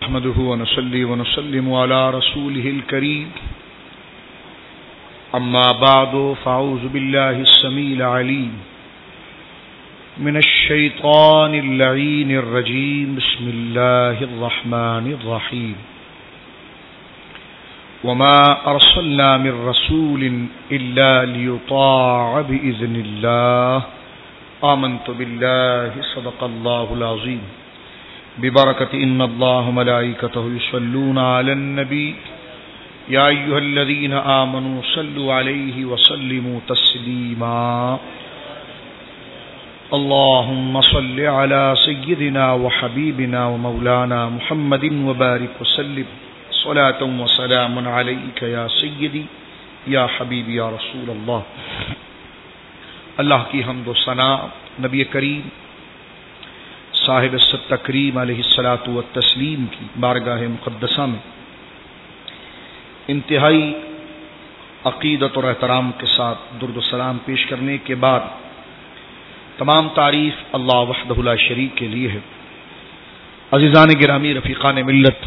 نحمده ونصلي ونسلم على رسوله الكريم أما بعد فأعوذ بالله السميع العليم من الشيطان اللعين الرجيم بسم الله الرحمن الرحيم وما أرسلنا من رسول إلا ليطاع بإذن الله آمنت بالله صدق الله العظيم ببركة إن الله ملائكته يصلون على النبي يا أيها الذين آمنوا صلوا عليه وسلموا تسليما اللهم صل على سيدنا وحبيبنا ومولانا محمد وبارك وسلم صلاة وسلام عليك يا سيدي یا حبیبی یا رسول اللہ. اللہ کی حمد و ثنا نبی کریم صاحب التکریم علیہ الصلاۃ والتسلیم کی بارگاہ مقدسہ میں انتہائی عقیدت اور احترام کے ساتھ درود و سلام پیش کرنے کے بعد تمام تعریف اللہ وحدہ لا شریک کے لیے ہے. عزیزان گرامی، رفیقان ملت،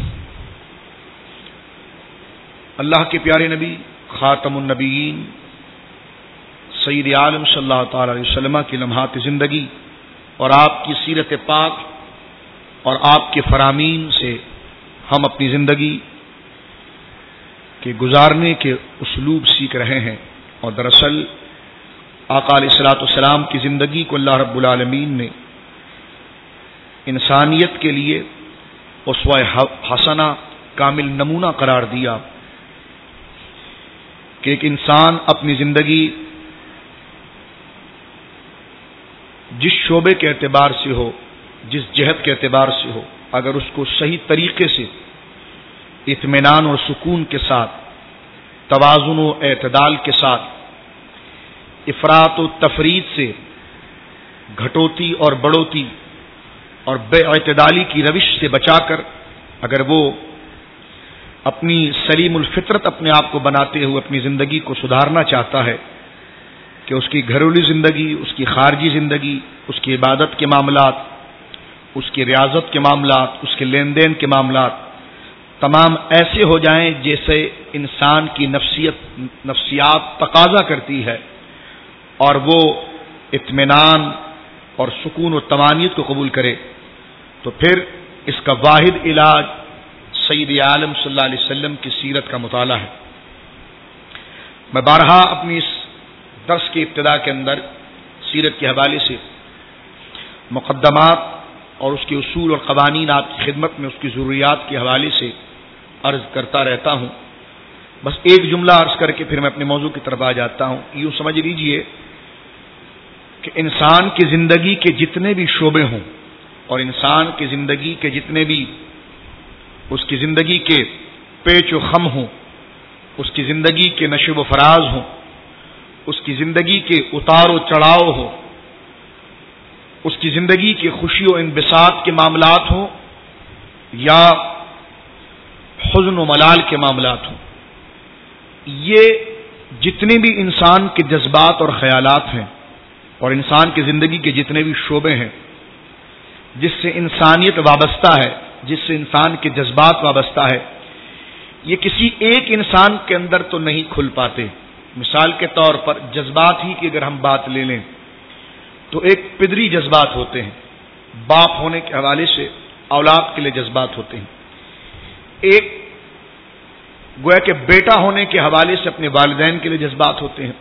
اللہ کے پیارے نبی خاتم النبیین سید عالم صلی اللہ تعالی علیہ وسلم کی لمحات زندگی اور آپ کی سیرت پاک اور آپ کے فرامین سے ہم اپنی زندگی کے گزارنے کے اسلوب سیکھ رہے ہیں. اور دراصل آقا علیہ الصلوۃ والسلام کی زندگی کو اللہ رب العالمین نے انسانیت کے لیے اسوہ حسنہ کامل نمونہ قرار دیا کہ ایک انسان اپنی زندگی جس شعبے کے اعتبار سے ہو، جس جہت کے اعتبار سے ہو، اگر اس کو صحیح طریقے سے اطمینان اور سکون کے ساتھ، توازن و اعتدال کے ساتھ، افراط و تفرید سے، گھٹوتی اور بڑھوتی اور بے اعتدالی کی روش سے بچا کر اگر وہ اپنی سلیم الفطرت اپنے آپ کو بناتے ہوئے اپنی زندگی کو سدھارنا چاہتا ہے کہ اس کی گھریلو زندگی، اس کی خارجی زندگی، اس کی عبادت کے معاملات، اس کی ریاضت کے معاملات، اس کے لین دین کے معاملات تمام ایسے ہو جائیں جیسے انسان کی نفسیات تقاضا کرتی ہے، اور وہ اطمینان اور سکون و طمانینت کو قبول کرے، تو پھر اس کا واحد علاج سید عالم صلی اللہ علیہ وسلم کی سیرت کا مطالعہ ہے. میں بارہا اپنی اس درس کی ابتدا کے اندر سیرت کے حوالے سے مقدمات اور اس کے اصول اور قوانین آپ کی خدمت میں اس کی ضروریات کے حوالے سے عرض کرتا رہتا ہوں. بس ایک جملہ عرض کر کے پھر میں اپنے موضوع کی طرف آ جاتا ہوں. یوں سمجھ لیجئے کہ انسان کی زندگی کے جتنے بھی شعبے ہوں اور انسان کی زندگی کے جتنے بھی اس کی زندگی کے پیچ و خم ہوں، اس کی زندگی کے نشو و فراز ہوں، اس کی زندگی کے اتار و چڑھاؤ ہوں، اس کی زندگی کے خوشی و انبساط کے معاملات ہوں یا حزن و ملال کے معاملات ہوں، یہ جتنے بھی انسان کے جذبات اور خیالات ہیں اور انسان کی زندگی کے جتنے بھی شعبے ہیں جس سے انسانیت وابستہ ہے، جس سے انسان کے جذبات وابستہ ہے، یہ کسی ایک انسان کے اندر تو نہیں کھل پاتے. مثال کے طور پر جذبات ہی کی اگر ہم بات لے لیں تو ایک پدری جذبات ہوتے ہیں، باپ ہونے کے حوالے سے اولاد کے لیے جذبات ہوتے ہیں. ایک گویا کہ بیٹا ہونے کے حوالے سے اپنے والدین کے لیے جذبات ہوتے ہیں،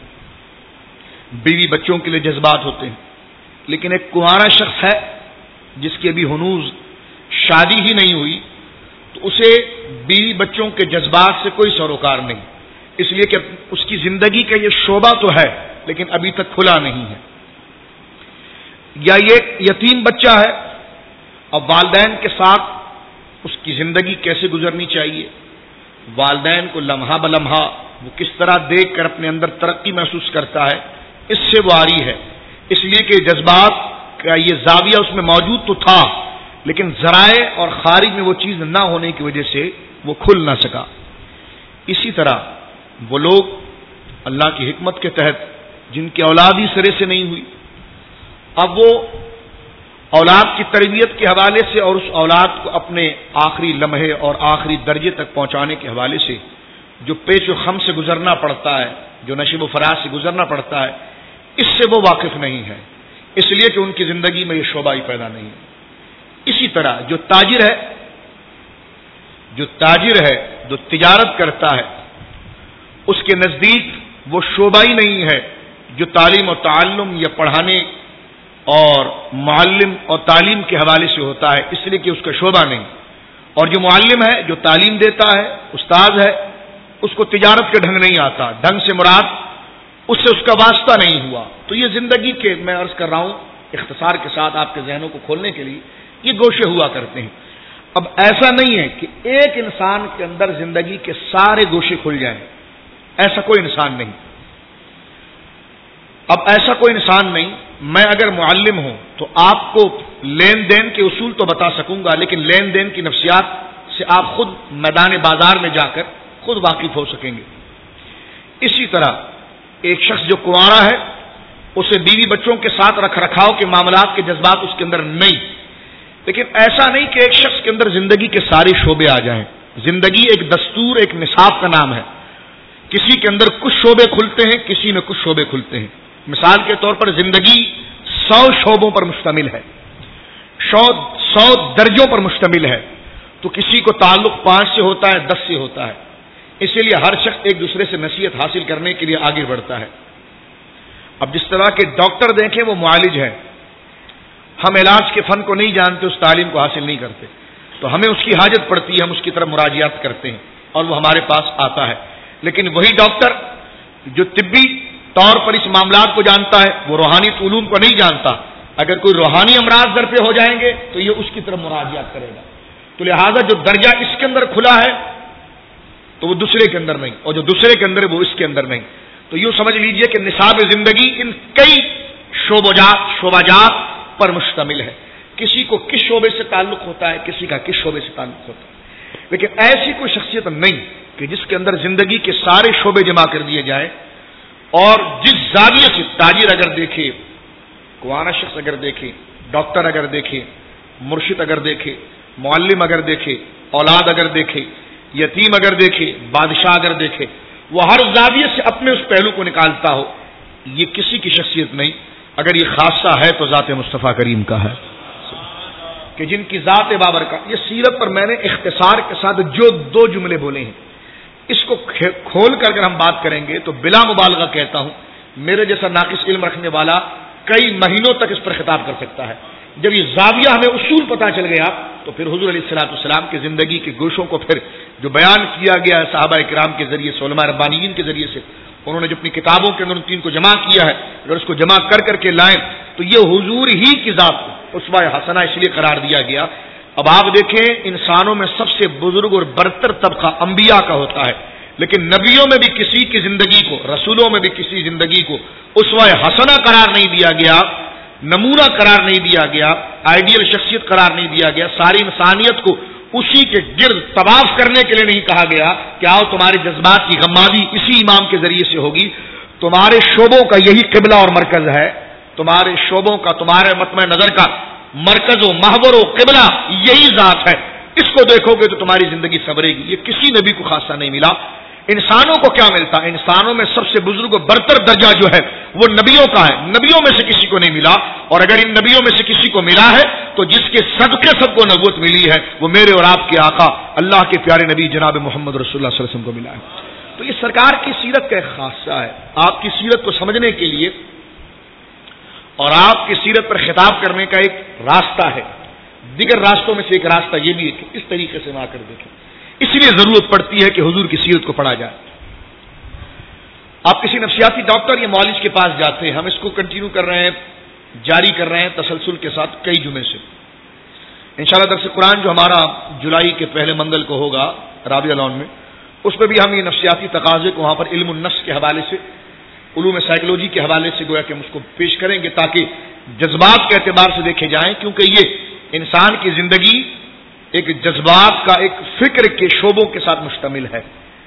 بیوی بچوں کے لیے جذبات ہوتے ہیں. لیکن ایک کنوارا شخص ہے جس کی ابھی ہنوز شادی ہی نہیں ہوئی تو اسے بیوی بچوں کے جذبات سے کوئی سروکار نہیں، اس لیے کہ اس کی زندگی کا یہ شعبہ تو ہے لیکن ابھی تک کھلا نہیں ہے. یا یہ یتیم بچہ ہے اور والدین کے ساتھ اس کی زندگی کیسے گزرنی چاہیے، والدین کو لمحہ بلمحہ وہ کس طرح دیکھ کر اپنے اندر ترقی محسوس کرتا ہے، اس سے وہ آری ہے. اس لیے کہ جذبات کا یہ زاویہ اس میں موجود تو تھا لیکن ذرائع اور خارج میں وہ چیز نہ ہونے کی وجہ سے وہ کھل نہ سکا. اسی طرح وہ لوگ اللہ کی حکمت کے تحت جن کی اولاد ہی سرے سے نہیں ہوئی، اب وہ اولاد کی تربیت کے حوالے سے اور اس اولاد کو اپنے آخری لمحے اور آخری درجے تک پہنچانے کے حوالے سے جو پیچ و خم سے گزرنا پڑتا ہے، جو نشیب و فراز سے گزرنا پڑتا ہے، اس سے وہ واقف نہیں ہے، اس لیے کہ ان کی زندگی میں یہ شعبہ ہی پیدا نہیں ہے۔ اسی طرح جو تاجر ہے جو تجارت کرتا ہے، اس کے نزدیک وہ شعبہ ہی نہیں ہے جو تعلیم و تعلم یا پڑھانے اور معلم اور تعلیم کے حوالے سے ہوتا ہے، اس لیے کہ اس کا شعبہ نہیں۔ اور جو معلم ہے، جو تعلیم دیتا ہے، استاد ہے، اس کو تجارت کے ڈھنگ نہیں آتا، ڈھنگ سے مراد اس سے اس کا واسطہ نہیں ہوا۔ تو یہ زندگی کے، میں عرض کر رہا ہوں اختصار کے ساتھ آپ کے ذہنوں کو کھولنے کے لیے، یہ گوشے ہوا کرتے ہیں۔ اب ایسا نہیں ہے کہ ایک انسان کے اندر زندگی کے سارے گوشے کھل جائیں، ایسا کوئی انسان نہیں۔ اب ایسا کوئی انسان نہیں۔ میں اگر معلم ہوں تو آپ کو لین دین کے اصول تو بتا سکوں گا، لیکن لین دین کی نفسیات سے آپ خود میدان بازار میں جا کر خود واقف ہو سکیں گے۔ اسی طرح ایک شخص جو کنوارا ہے، اسے بیوی بچوں کے ساتھ رکھ رکھاؤ کے معاملات کے جذبات اس کے اندر نہیں، لیکن ایسا نہیں کہ ایک شخص کے اندر زندگی کے سارے شعبے آ جائیں۔ زندگی ایک دستور، ایک نصاب کا نام ہے۔ کسی کے اندر کچھ شعبے کھلتے ہیں، کسی میں کچھ شعبے کھلتے ہیں۔ مثال کے طور پر زندگی 100 شعبوں پر مشتمل ہے، 100 درجوں پر مشتمل ہے، تو کسی کو تعلق 5 سے ہوتا ہے، 10 سے ہوتا ہے۔ اسی لیے ہر شخص ایک دوسرے سے نصیحت حاصل کرنے کے لیے آگے بڑھتا ہے۔ اب جس طرح کے ڈاکٹر دیکھیں وہ معالج ہے، ہم علاج کے فن کو نہیں جانتے، اس تعلیم کو حاصل نہیں کرتے، تو ہمیں اس کی حاجت پڑتی ہے، ہم اس کی طرف مراجعات کرتے ہیں اور وہ ہمارے پاس آتا ہے۔ لیکن وہی ڈاکٹر جو طبی طور پر اس معاملات کو جانتا ہے، وہ روحانی علوم کو نہیں جانتا۔ اگر کوئی روحانی امراض در پہ ہو جائیں گے تو یہ اس کی طرف مراجعات کرے گا۔ تو لہذا جو درجہ اس کے اندر کھلا ہے تو وہ دوسرے کے اندر نہیں، اور جو دوسرے کے اندر ہے وہ اس کے اندر نہیں۔ تو یوں سمجھ لیجئے کہ نصاب زندگی ان کئی شعبجات پر مشتمل ہے۔ کسی کو کس شعبے سے تعلق ہوتا ہے، کسی کا کس شعبے سے تعلق ہوتا ہے، لیکن ایسی کوئی شخصیت نہیں کہ جس کے اندر زندگی کے سارے شعبے جمع کر دیے جائیں۔ اور جس زاویے سے تاجر اگر دیکھے، کوانہ شخص اگر دیکھے، ڈاکٹر اگر دیکھے، مرشد اگر دیکھے، معلم اگر دیکھے، اولاد اگر دیکھے، یتیم اگر دیکھے، بادشاہ اگر دیکھے، وہ ہر زاویے سے اپنے اس پہلو کو نکالتا ہو، یہ کسی کی شخصیت نہیں۔ اگر یہ خاصہ ہے تو ذات مصطفیٰ کریم کا ہے، کہ جن کی ذات بابرکت۔ یہ سیرت پر میں نے اختصار کے ساتھ جو 2 جملے بولے ہیں، اس کو کھول کر اگر ہم بات کریں گے تو بلا مبالغہ کہتا ہوں، میرے جیسا ناقص علم رکھنے والا کئی مہینوں تک اس پر خطاب کر سکتا ہے۔ جب یہ زاویہ ہمیں اصول پتہ چل گیا تو پھر حضور علیہ السلام کی زندگی کے گوشوں کو پھر جو بیان کیا گیا ہے صحابہ کرام کے ذریعے سے، علماء ربانیین کے ذریعے سے، انہوں نے جو اپنی کتابوں کے اندر ان 3 کو جمع کیا ہے، اگر اس کو جمع کر کر کے لائیں تو یہ حضور ہی کی ذات کو اسوہ حسنہ اس لیے قرار دیا گیا۔ اب آپ دیکھیں، انسانوں میں سب سے بزرگ اور برتر طبقہ انبیاء کا ہوتا ہے، لیکن نبیوں میں بھی کسی کی زندگی کو، رسولوں میں بھی کسی زندگی کو اسوہ حسنہ قرار نہیں دیا گیا، نمونہ قرار نہیں دیا گیا، آئیڈیل شخصیت قرار نہیں دیا گیا، ساری انسانیت کو اسی کے گرد طواف کرنے کے لیے نہیں کہا گیا کہ آؤ تمہارے جذبات کی غمازی اسی امام کے ذریعے سے ہوگی، تمہارے شعبوں کا یہی قبلہ اور مرکز ہے، تمہارے شعبوں کا، تمہارے مطمع نظر کا مرکز و محور و قبلہ یہی ذات ہے، اس کو دیکھو گے تو تمہاری زندگی سنورے گی۔ یہ کسی نبی کو خاصہ نہیں ملا۔ انسانوں کو کیا ملتا ہے؟ انسانوں میں سب سے بزرگ و برتر درجہ جو ہے وہ نبیوں کا ہے، نبیوں میں سے کسی کو نہیں ملا، اور اگر ان نبیوں میں سے کسی کو ملا ہے تو جس کے صدقے سب کو نبوت ملی ہے وہ میرے اور آپ کے آقا اللہ کے پیارے نبی جناب محمد رسول اللہ صلی اللہ علیہ وسلم کو ملا ہے۔ تو یہ سرکار کی سیرت کا ایک خاصہ ہے۔ آپ کی سیرت کو سمجھنے کے لیے اور آپ کی سیرت پر خطاب کرنے کا ایک راستہ ہے، دیگر راستوں میں سے ایک راستہ یہ بھی ہے کہ اس طریقے سے نہ کر دیکھیں، اس لیے ضرورت پڑتی ہے کہ حضور کی سیرت کو پڑھا جائے۔ آپ کسی نفسیاتی ڈاکٹر یا معالج کے پاس جاتے ہیں، ہم اس کو کنٹینیو کر رہے ہیں، جاری کر رہے ہیں تسلسل کے ساتھ کئی جمعے سے۔ انشاءاللہ درس قرآن جو ہمارا جولائی کے پہلے منگل کو ہوگا رابعہ لان میں، اس میں بھی ہم یہ نفسیاتی تقاضے کو وہاں پر علم النفس کے حوالے سے، علوم سائیکولوجی کے حوالے سے گویا کہ ہم اس کو پیش کریں گے تاکہ جذبات کے اعتبار سے دیکھے جائیں، کیونکہ یہ انسان کی زندگی ایک جذبات کا، ایک فکر کے شعبوں کے ساتھ مشتمل ہے۔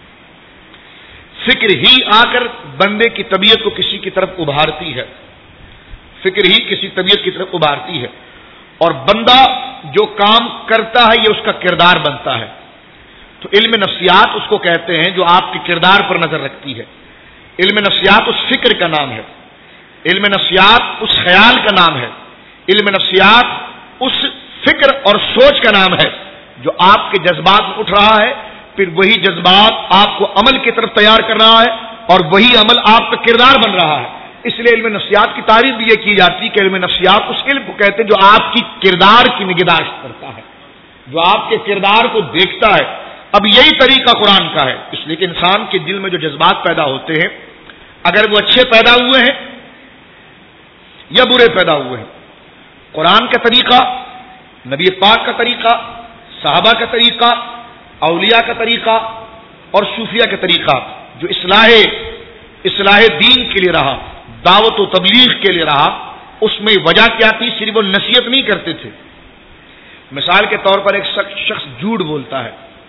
فکر ہی آ کر بندے کی طبیعت کو کسی کی طرف ابھارتی ہے، فکر ہی کسی طبیعت کی طرف ابھارتی ہے، اور بندہ جو کام کرتا ہے یہ اس کا کردار بنتا ہے. تو علم نفسیات اس کو کہتے ہیں جو آپ کے کردار پر نظر رکھتی ہے. علم نفسیات اس فکر کا نام ہے. علم نفسیات اس خیال کا نام ہے. علم نفسیات اس فکر اور سوچ کا نام ہے جو آپ کے جذبات میں اٹھ رہا ہے، پھر وہی جذبات آپ کو عمل کی طرف تیار کر رہا ہے اور وہی عمل آپ کا کردار بن رہا ہے. اس لیے علم نفسیات کی تعریف بھی یہ کی جاتی ہے کہ علم نفسیات اس علم کو کہتے ہیں جو آپ کی کردار کی نگہداشت کرتا ہے، جو آپ کے کردار کو دیکھتا ہے. اب یہی طریقہ قرآن کا ہے. اس لیے کہ انسان کے دل میں جو جذبات پیدا ہوتے ہیں، اگر وہ اچھے پیدا ہوئے ہیں یا برے پیدا ہوئے ہیں، قرآن کا طریقہ، نبی پاک کا طریقہ، صحابہ کا طریقہ، اولیاء کا طریقہ اور صوفیہ کا طریقہ جو اصلاح دین کے لیے رہا، دعوت و تبلیغ کے لیے رہا، اس میں وجہ کیا تھی؟ صرف وہ نصیحت نہیں کرتے تھے. مثال کے طور پر ایک شخص جھوٹ بولتا ہے،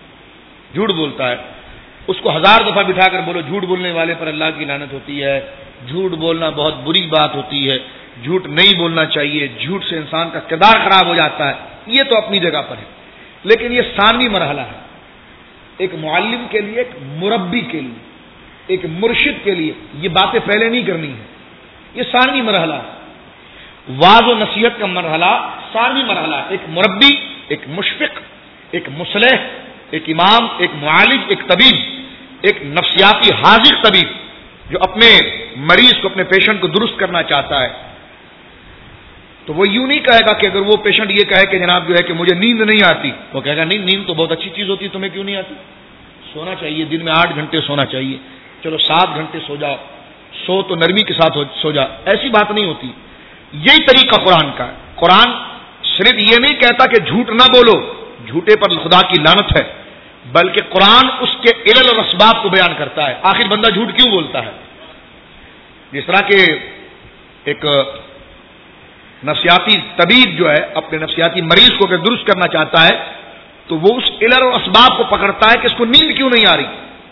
اس کو 1000 دفعہ بٹھا کر بولو جھوٹ بولنے والے پر اللہ کی لعنت ہوتی ہے، جھوٹ بولنا بہت بری بات ہوتی ہے، جھوٹ نہیں بولنا چاہیے، جھوٹ سے انسان کا کردار خراب ہو جاتا ہے. یہ تو اپنی جگہ پر ہے، لیکن یہ ثانوی مرحلہ ہے. ایک معلم کے لیے، ایک مربی کے لیے، ایک مرشد کے لیے یہ باتیں پہلے نہیں کرنی ہے. یہ ثانوی مرحلہ ہے. واعظ و نصیحت کا مرحلہ ثانوی مرحلہ ہے. ایک مربی، ایک مشفق، ایک مصلح، ایک امام، ایک معالج، ایک طبیب، ایک نفسیاتی حاذق طبیب جو اپنے مریض کو، اپنے پیشنٹ کو درست کرنا چاہتا ہے، تو وہ یوں نہیں کہے گا کہ اگر وہ پیشنٹ یہ کہے کہ جناب جو ہے کہ مجھے نیند نہیں آتی، وہ کہے گا نہیں، نیند تو بہت اچھی چیز ہوتی ہے، تمہیں کیوں نہیں آتی؟ سونا چاہیے، دن میں 8 گھنٹے سونا چاہیے، چلو 7 گھنٹے سو جاؤ، سو تو نرمی کے ساتھ سو جا. ایسی بات نہیں ہوتی. یہی طریقہ قرآن کا ہے. قرآن صرف یہ نہیں کہتا کہ جھوٹ نہ بولو، جھوٹے پر خدا کی لعنت ہے، بلکہ قرآن اس کے علل اور اسباب کو بیان کرتا ہے. آخر بندہ جھوٹ کیوں بولتا ہے؟ جس طرح کہ ایک نفسیاتی طبیب جو ہے اپنے نفسیاتی مریض کو اگر درست کرنا چاہتا ہے تو وہ اس علل اور اسباب کو پکڑتا ہے کہ اس کو نیند کیوں نہیں آ رہی.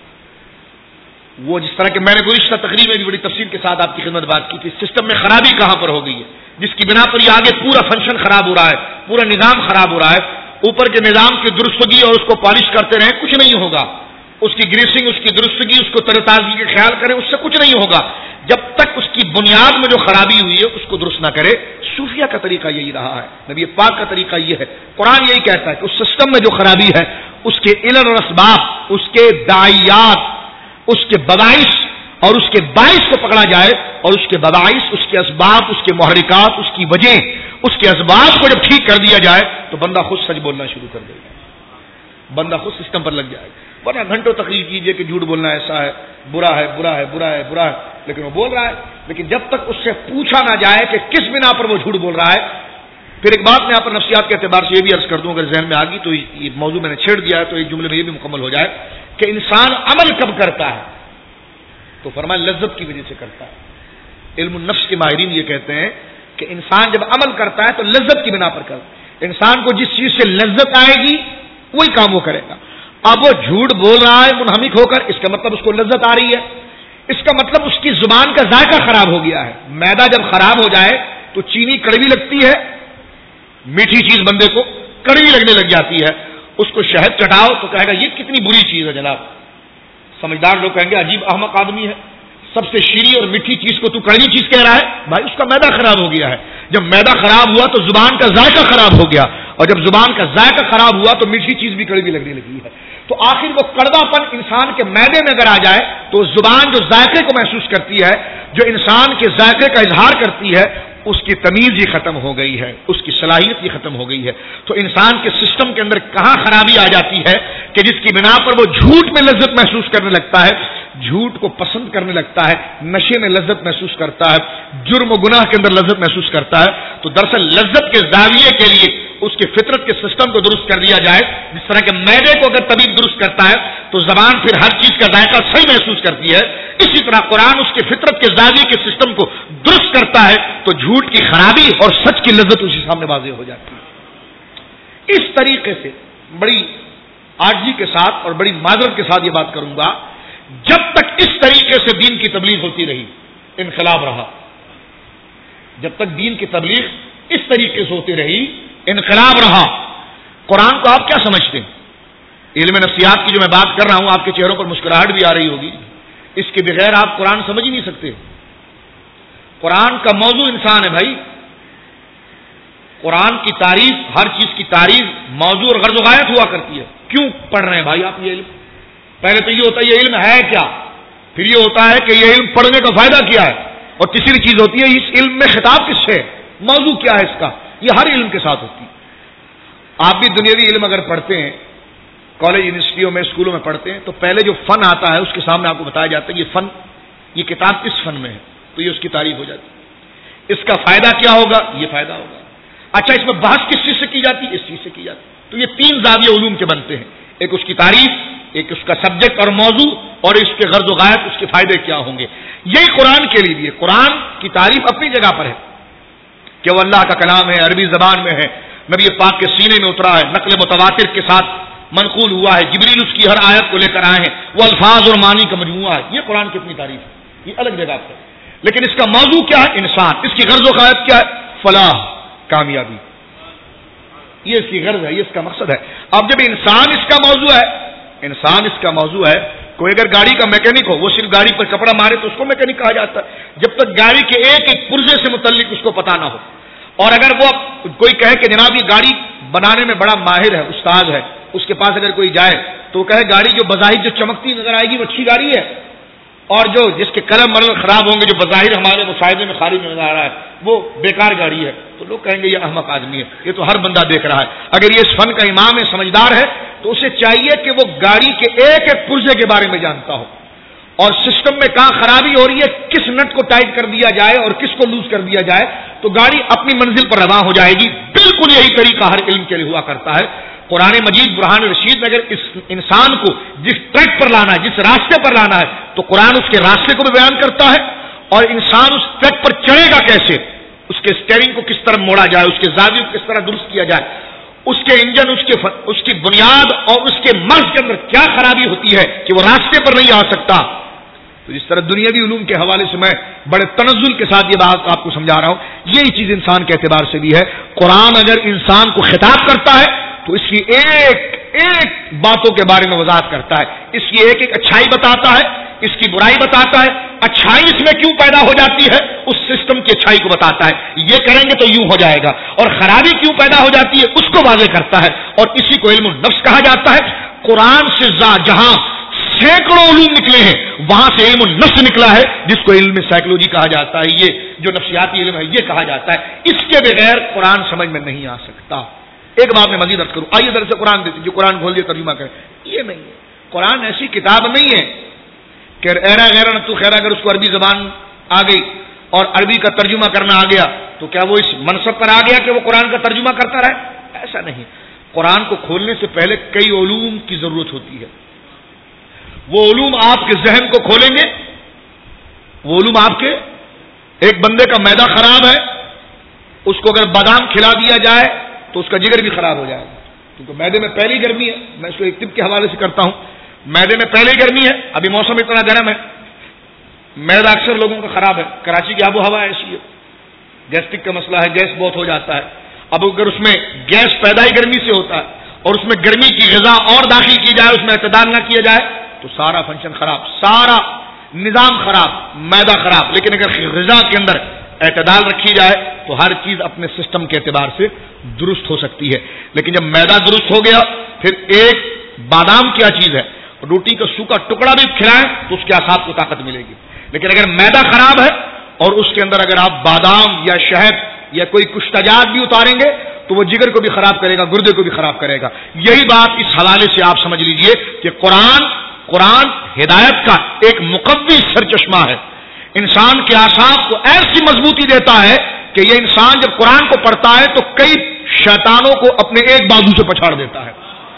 وہ جس طرح کہ میں نے گزشتہ تقریر میں بھی بڑی تفصیل کے ساتھ آپ کی خدمت بات کی تھی، سسٹم میں خرابی کہاں پر ہو گئی ہے جس کی بنا پر یہ آگے پورا فنکشن خراب ہو رہا ہے، پورا نظام خراب ہو رہا ہے. اوپر کے نظام کی درستگی اور اس کو پالش کرتے رہیں، کچھ نہیں ہوگا. اس کی گریسنگ، اس کی درستگی، اس کو تر تازگی کا خیال کریں، اس سے کچھ نہیں ہوگا جب تک اس کی بنیاد میں جو خرابی ہوئی ہے اس کو درست نہ کرے. صوفیہ کا طریقہ یہی رہا ہے، نبی پاک کا طریقہ یہ ہے. قرآن یہی کہتا ہے کہ اس سسٹم میں جو خرابی ہے اس کے علل اور اسباب، اس کے داعیات، اس کے بدائش اور اس کے باعث کو پکڑا جائے، اور اس کے بدائش، اس کے اسباب، اس کے محرکات، اس کی وجہ، اس کے اسباب کو جب ٹھیک کر دیا جائے تو بندہ خود سچ بولنا شروع کر دے گا، بندہ خود سسٹم پر لگ جائے گا. ورنہ گھنٹوں تقریر کیجئے کہ جھوٹ بولنا ایسا ہے، برا ہے، برا ہے، برا ہے، برا ہے، لیکن وہ بول رہا ہے. لیکن جب تک اس سے پوچھا نہ جائے کہ کس بنا پر وہ جھوٹ بول رہا ہے. پھر ایک بات میں یہاں پر نفسیات کے اعتبار سے یہ بھی عرض کر دوں، اگر ذہن میں آ گئی تو یہ موضوع میں نے چھیڑ دیا ہے تو ایک جملے میں یہ بھی مکمل ہو جائے کہ انسان عمل کب کرتا ہے تو فرمایا لذت کی وجہ سے کرتا ہے. علم النفس کے ماہرین یہ کہتے ہیں کہ انسان جب عمل کرتا ہے تو لذت کی بنا پر کرتا ہے. انسان کو جس چیز سے لذت آئے گی وہی کام وہ کرے گا. اب وہ جھوٹ بول رہا ہے منہمک ہو کر، اس کا مطلب اس کو لذت آ رہی ہے، اس کا مطلب اس کی زبان کا ذائقہ خراب ہو گیا ہے. میدا جب خراب ہو جائے تو چینی کڑوی لگتی ہے، میٹھی چیز بندے کو کڑوی لگنے لگ جاتی ہے. اس کو شہد چٹاؤ تو کہے گا یہ کتنی بری چیز ہے جناب. سمجھدار لوگ کہیں گے عجیب احمق آدمی ہے، سب سے شیریں اور میٹھی چیز کو تو کڑوی چیز کہہ رہا ہے. بھائی اس کا میدا خراب ہو گیا ہے. جب میدا خراب ہوا تو زبان کا ذائقہ خراب ہو گیا، اور جب زبان کا ذائقہ خراب ہوا تو میٹھی چیز بھی کڑوی لگنے لگی ہے. تو آخر وہ کڑوا پن انسان کے معدے میں اگر آ جائے تو زبان جو ذائقے کو محسوس کرتی ہے، جو انسان کے ذائقے کا اظہار کرتی ہے، اس کی تمیز ہی ختم ہو گئی ہے، اس کی صلاحیت ہی ختم ہو گئی ہے. تو انسان کے سسٹم کے اندر کہاں خرابی آ جاتی ہے کہ جس کی بنا پر وہ جھوٹ میں لذت محسوس کرنے لگتا ہے، جھوٹ کو پسند کرنے لگتا ہے، نشے میں لذت محسوس کرتا ہے، جرم و گناہ کے اندر لذت محسوس کرتا ہے. تو دراصل لذت کے زاویے کے لیے اس کے فطرت کے سسٹم کو درست کر دیا جائے. جس طرح کہ میدے کو اگر طبیب درست کرتا ہے تو زبان پھر ہر چیز کا ذائقہ صحیح محسوس کرتی ہے، اسی طرح قرآن اس کے فطرت کے زاویے کے سسٹم کو درست کرتا ہے تو جھوٹ کی خرابی اور سچ کی لذت اسی سامنے واضح ہو جاتی ہے. اس طریقے سے بڑی عاجزی کے ساتھ اور بڑی معذرت کے ساتھ یہ بات کروں گا، جب تک اس طریقے سے دین کی تبلیغ ہوتی رہی انقلاب رہا. جب تک دین کی تبلیغ اس طریقے سے ہوتی رہی انقلاب رہا. قرآن کو آپ کیا سمجھتے ہیں؟ علم نفسیات کی جو میں بات کر رہا ہوں، آپ کے چہروں پر مسکراہٹ بھی آ رہی ہوگی. اس کے بغیر آپ قرآن سمجھ ہی نہیں سکتے. قرآن کا موضوع انسان ہے بھائی. قرآن کی تعریف، ہر چیز کی تعریف موضوع اور غرض و غایت ہوا کرتی ہے. کیوں پڑھ رہے ہیں بھائی آپ یہ علم؟ پہلے تو یہ ہوتا ہے یہ علم ہے کیا، پھر یہ ہوتا ہے کہ یہ علم پڑھنے کا فائدہ کیا ہے، اور تیسری چیز ہوتی ہے اس علم میں خطاب کس سے، موضوع کیا ہے اس کا. یہ ہر علم کے ساتھ ہوتی ہے. آپ بھی دنیاوی علم اگر پڑھتے ہیں، کالج یونیورسٹیوں میں اسکولوں میں پڑھتے ہیں، تو پہلے جو فن آتا ہے اس کے سامنے آپ کو بتایا جاتا ہے یہ فن، یہ کتاب کس فن میں ہے، تو یہ اس کی تعریف ہو جاتی ہے. اس کا فائدہ کیا ہوگا، یہ فائدہ ہوگا. اچھا اس میں بحث کس چیز سے کی جاتی ہے، اس چیز سے کی جاتی ہے. تو یہ تین زاویے علوم کے بنتے ہیں، ایک اس کی تعریف، ایک اس کا سبجیکٹ اور موضوع، اور اس کے غرض و غایت، اس کے فائدے کیا ہوں گے. یہی قرآن کے لیے بھی ہے. قرآن کی تعریف اپنی جگہ پر ہے کہ وہ اللہ کا کلام ہے، عربی زبان میں ہے، نبی پاک کے سینے میں اترا ہے، نقل متواتر کے ساتھ منقول ہوا ہے، جبریل اس کی ہر آیت کو لے کر آئے ہیں، وہ الفاظ اور معنی کا مجموعہ ہے. یہ قرآن کی اپنی تعریف ہے، یہ الگ جگہ پر. لیکن اس کا موضوع کیا ہے، انسان. اس کی غرض و غایت کیا ہے، فلاح، کامیابی. یہ اس کی غرض ہے، یہ اس کا مقصد ہے. اب جب انسان اس کا موضوع ہے، انسان اس کا موضوع ہے. کوئی اگر گاڑی کا میکینک ہو، وہ صرف گاڑی پر کپڑا مارے تو اس کو میکینک کہا جاتا ہے، جب تک گاڑی کے ایک ایک پرزے سے متعلق اس کو پتا نہ ہو. اور اگر وہ کوئی کہے کہ جناب یہ گاڑی بنانے میں بڑا ماہر ہے، استاد ہے، اس کے پاس اگر کوئی جائے تو وہ کہے گاڑی جو بظاہر جو چمکتی نظر آئے گی وہ اچھی گاڑی ہے، اور جو جس کے قلم مرل خراب ہوں گے، جو بظاہر ہمارے مشاہدے میں خارج نظر آ رہا ہے، وہ بیکار گاڑی ہے، تو لوگ کہیں گے یہ احمق آدمی ہے، یہ تو ہر بندہ دیکھ رہا ہے. اگر یہ اس فن کا امام ہے، سمجھدار ہے، تو اسے چاہیے کہ وہ گاڑی کے ایک ایک پرزے کے بارے میں جانتا ہو، اور سسٹم میں کہاں خرابی ہو رہی ہے، کس نٹ کو ٹائٹ کر دیا جائے اور کس کو لوز کر دیا جائے تو گاڑی اپنی منزل پر رواں ہو جائے گی. بالکل یہی طریقہ ہر علم کے لیے ہوا کرتا ہے. قرآن مجید برہان رشید میں اگر اس انسان کو جس ٹریک پر لانا ہے، جس راستے پر لانا ہے، تو قرآن اس کے راستے کو بھی بیان کرتا ہے، اور انسان اس ٹریک پر چڑھے گا کیسے، اس کے اسٹیئرنگ کو کس طرح موڑا جائے، اس کے زاویے کو کس طرح درست کیا جائے، اس کے انجن، اس کی بنیاد اور اس کے مغز کے اندر کیا خرابی ہوتی ہے کہ وہ راستے پر نہیں آ سکتا. تو اس طرح دنیاوی علوم کے حوالے سے میں بڑے تنزل کے ساتھ یہ بات آپ کو سمجھا رہا ہوں. یہی چیز انسان کے اعتبار سے بھی ہے. قرآن اگر انسان کو خطاب کرتا ہے تو اس کی ایک ایک باتوں کے بارے میں وضاحت کرتا ہے، اس کی ایک ایک اچھائی بتاتا ہے، اس کی برائی بتاتا ہے، اچھائی اس میں کیوں پیدا ہو جاتی ہے اس سسٹم کی اچھائی کو بتاتا ہے، یہ کریں گے تو یوں ہو جائے گا، اور خرابی کیوں پیدا ہو جاتی ہے اس کو واضح کرتا ہے. اور اسی کو علم النفس کہا جاتا ہے. قرآن سے جہاں سینکڑوں علوم نکلے ہیں وہاں سے علم النفس نکلا ہے، جس کو علم سائیکولوجی کہا جاتا ہے. یہ جو نفسیاتی علم ہے یہ کہا جاتا ہے. اس کے بغیر قرآن سمجھ میں نہیں آ سکتا. ایک بات میں مزید عرض کروں، آئیے درس قرآن دیتے جو قرآن کھول دے ترجمہ کرے. یہ نہیں ہے، قرآن ایسی کتاب نہیں ہے کہ ایرا غیرا نتو خیرا اگر اس کو عربی زبان آ گئی اور عربی کا ترجمہ کرنا آ گیا تو کیا وہ اس منصب پر آ گیا کہ وہ قرآن کا ترجمہ کرتا رہے؟ ایسا نہیں. قرآن کو کھولنے سے پہلے کئی علوم کی ضرورت ہوتی ہے. وہ علوم آپ کے ذہن کو کھولیں گے. وہ علوم آپ کے، ایک بندے کا معدہ خراب ہے، اس کو اگر بادام کھلا دیا جائے تو اس کا جگر بھی خراب ہو جائے گا، کیونکہ معدے میں پہلی گرمی ہے. میں اس کو ایک طب کے حوالے سے کرتا ہوں. معدے میں پہلی گرمی ہے، ابھی موسم اتنا گرم ہے، معدہ اکثر لوگوں کا خراب ہے. کراچی کی آب و ہوا ایسی ہے، گیسٹرک کا مسئلہ ہے، گیس بہت ہو جاتا ہے. اب اگر اس میں گیس پیدا ہی گرمی سے ہوتا ہے اور اس میں گرمی کی غذا اور داخل کی جائے، اس میں اعتدال نہ کیا جائے تو سارا فنکشن خراب، سارا نظام خراب، معدہ خراب. لیکن اگر غذا کے اندر اعتدال رکھی جائے تو ہر چیز اپنے سسٹم کے اعتبار سے درست ہو سکتی ہے. لیکن جب معدہ درست ہو گیا پھر ایک بادام کیا چیز ہے، روٹی کا سوکھا ٹکڑا بھی کھلائیں تو اس کے اعصاب کو طاقت ملے گی. لیکن اگر معدہ خراب ہے اور اس کے اندر اگر آپ بادام یا شہد یا کوئی کشتجات بھی اتاریں گے تو وہ جگر کو بھی خراب کرے گا، گردے کو بھی خراب کرے گا. یہی بات اس حوالے سے آپ سمجھ لیجئے کہ قرآن ہدایت کا ایک مقوی سرچشمہ ہے. انسان کے اعصاب کو ایسی مضبوطی دیتا ہے کہ یہ انسان جب قرآن کو پڑھتا ہے تو کئی شیطانوں کو اپنے ایک بازو سے پچھاڑ دیتا ہے.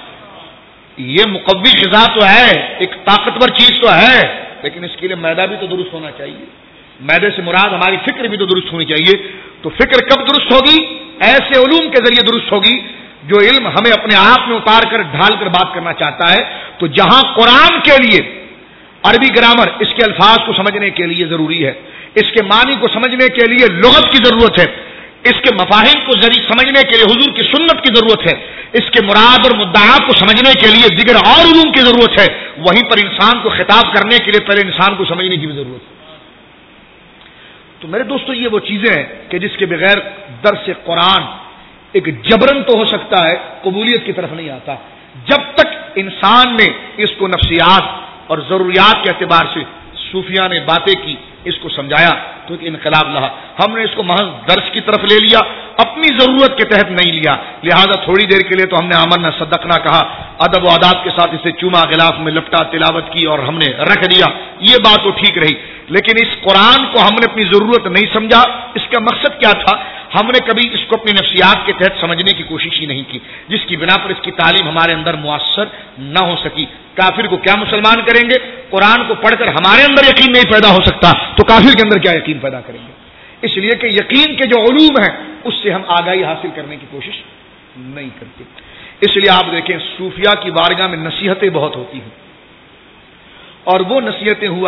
یہ مقوی غذا تو ہے، ایک طاقتور چیز تو ہے، لیکن اس کے لیے معدہ بھی تو درست ہونا چاہیے. معدے سے مراد ہماری فکر بھی تو درست ہونی چاہیے. تو فکر کب درست ہوگی؟ ایسے علوم کے ذریعے درست ہوگی جو علم ہمیں اپنے آپ میں اتار کر ڈھال کر بات کرنا چاہتا ہے. تو جہاں قرآن کے لیے عربی گرامر، اس کے الفاظ کو سمجھنے کے لیے ضروری ہے، اس کے معنی کو سمجھنے کے لیے لغت کی ضرورت ہے، اس کے مفاہیم کو سمجھنے کے لیے حضور کی سنت کی ضرورت ہے، اس کے مراد اور مدعا کو سمجھنے کے لیے دیگر اور علوم کی ضرورت ہے، وہیں پر انسان کو خطاب کرنے کے لیے پہلے انسان کو سمجھنے کی بھی ضرورت ہے۔ تو میرے دوستو، یہ وہ چیزیں ہیں کہ جس کے بغیر درس قرآن ایک جبرن تو ہو سکتا ہے، قبولیت کی طرف نہیں آتا۔ جب تک انسان نے اس کو نفسیات اور ضروریات کے اعتبار سے صوفیہ نے باتیں کی، اس کو سمجھایا تو ایک انقلاب رہا۔ ہم نے اس کو محض درس کی طرف لے لیا، اپنی ضرورت کے تحت نہیں لیا، لہذا تھوڑی دیر کے لیے تو ہم نے آمنا صدقنا کہا، ادب و آداب کے ساتھ اسے چوما، غلاف میں لپٹا، تلاوت کی اور ہم نے رکھ دیا، یہ بات تو ٹھیک رہی۔ لیکن اس قرآن کو ہم نے اپنی ضرورت نہیں سمجھا۔ اس کا مقصد کیا تھا؟ ہم نے کبھی اس کو اپنی نفسیات کے تحت سمجھنے کی کوشش ہی نہیں کی، جس کی بنا پر اس کی تعلیم ہمارے اندر مؤثر نہ ہو سکی۔ کافر کو کیا مسلمان کریں گے؟ قرآن کو پڑھ کر ہمارے اندر یقین نہیں پیدا ہو سکتا تو کافر کے اندر کیا یقین پیدا کریں گے؟ اس لیے کہ یقین کے جو علوم ہیں اس سے ہم آگاہی حاصل کرنے کی کوشش نہیں کرتے۔ اس لیے آپ دیکھیں، صوفیہ کی بارگاہ میں نصیحتیں بہت ہوتی ہیں، اور وہ نصیحتیں ہوا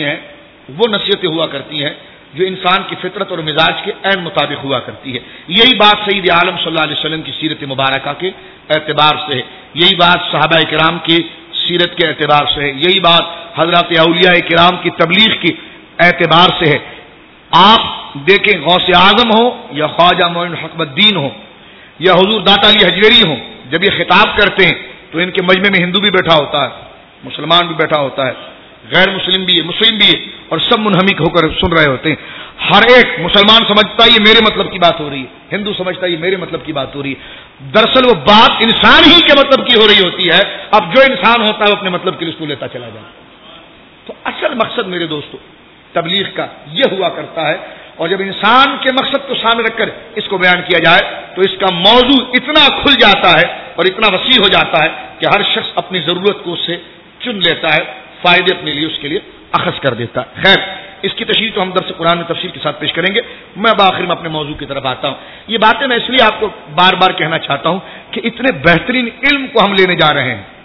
کرتی ہیں جو انسان کی فطرت اور مزاج کے عین مطابق ہوا کرتی ہے۔ یہی بات سید عالم صلی اللہ علیہ وسلم کی سیرت مبارکہ کے اعتبار سے ہے، یہی بات صحابہ کرام کی سیرت کے اعتبار سے ہے، یہی بات حضرات اولیاء کرام کی تبلیغ کے اعتبار سے ہے۔ آپ دیکھیں، غوث اعظم ہو یا خواجہ معین الحق الدین ہو یا حضور داتا علی حجویری ہو، جب یہ خطاب کرتے ہیں تو ان کے مجمع میں ہندو بھی بیٹھا ہوتا ہے، مسلمان بھی بیٹھا ہوتا ہے، غیر مسلم بھی ہے، مسلم بھی ہے، اور سب منہمک ہو کر سن رہے ہوتے ہیں۔ ہر ایک مسلمان سمجھتا ہے یہ میرے مطلب کی بات ہو رہی ہے، ہندو سمجھتا ہے یہ میرے مطلب کی بات ہو رہی ہے۔ دراصل وہ بات انسان ہی کے مطلب کی ہو رہی ہوتی ہے۔ اب جو انسان ہوتا ہے وہ اپنے مطلب کے لیے اس کو لیتا چلا جاتا ہے۔ تو اصل مقصد میرے دوستو تبلیغ کا یہ ہوا کرتا ہے، اور جب انسان کے مقصد کو سامنے رکھ کر اس کو بیان کیا جائے تو اس کا موضوع اتنا کھل جاتا ہے اور اتنا وسیع ہو جاتا ہے کہ ہر شخص اپنی ضرورت کو اس سے چن لیتا ہے، فائدے اپنے لیے اس کے لیے اخذ کر دیتا ہے۔ خیر، اس کی تشریح تو ہم درس قرآن میں تفصیل کے ساتھ پیش کریں گے۔ میں بآخر میں اپنے موضوع کی طرف آتا ہوں۔ یہ باتیں میں اس لیے آپ کو بار بار کہنا چاہتا ہوں کہ اتنے بہترین علم کو ہم لینے جا رہے ہیں،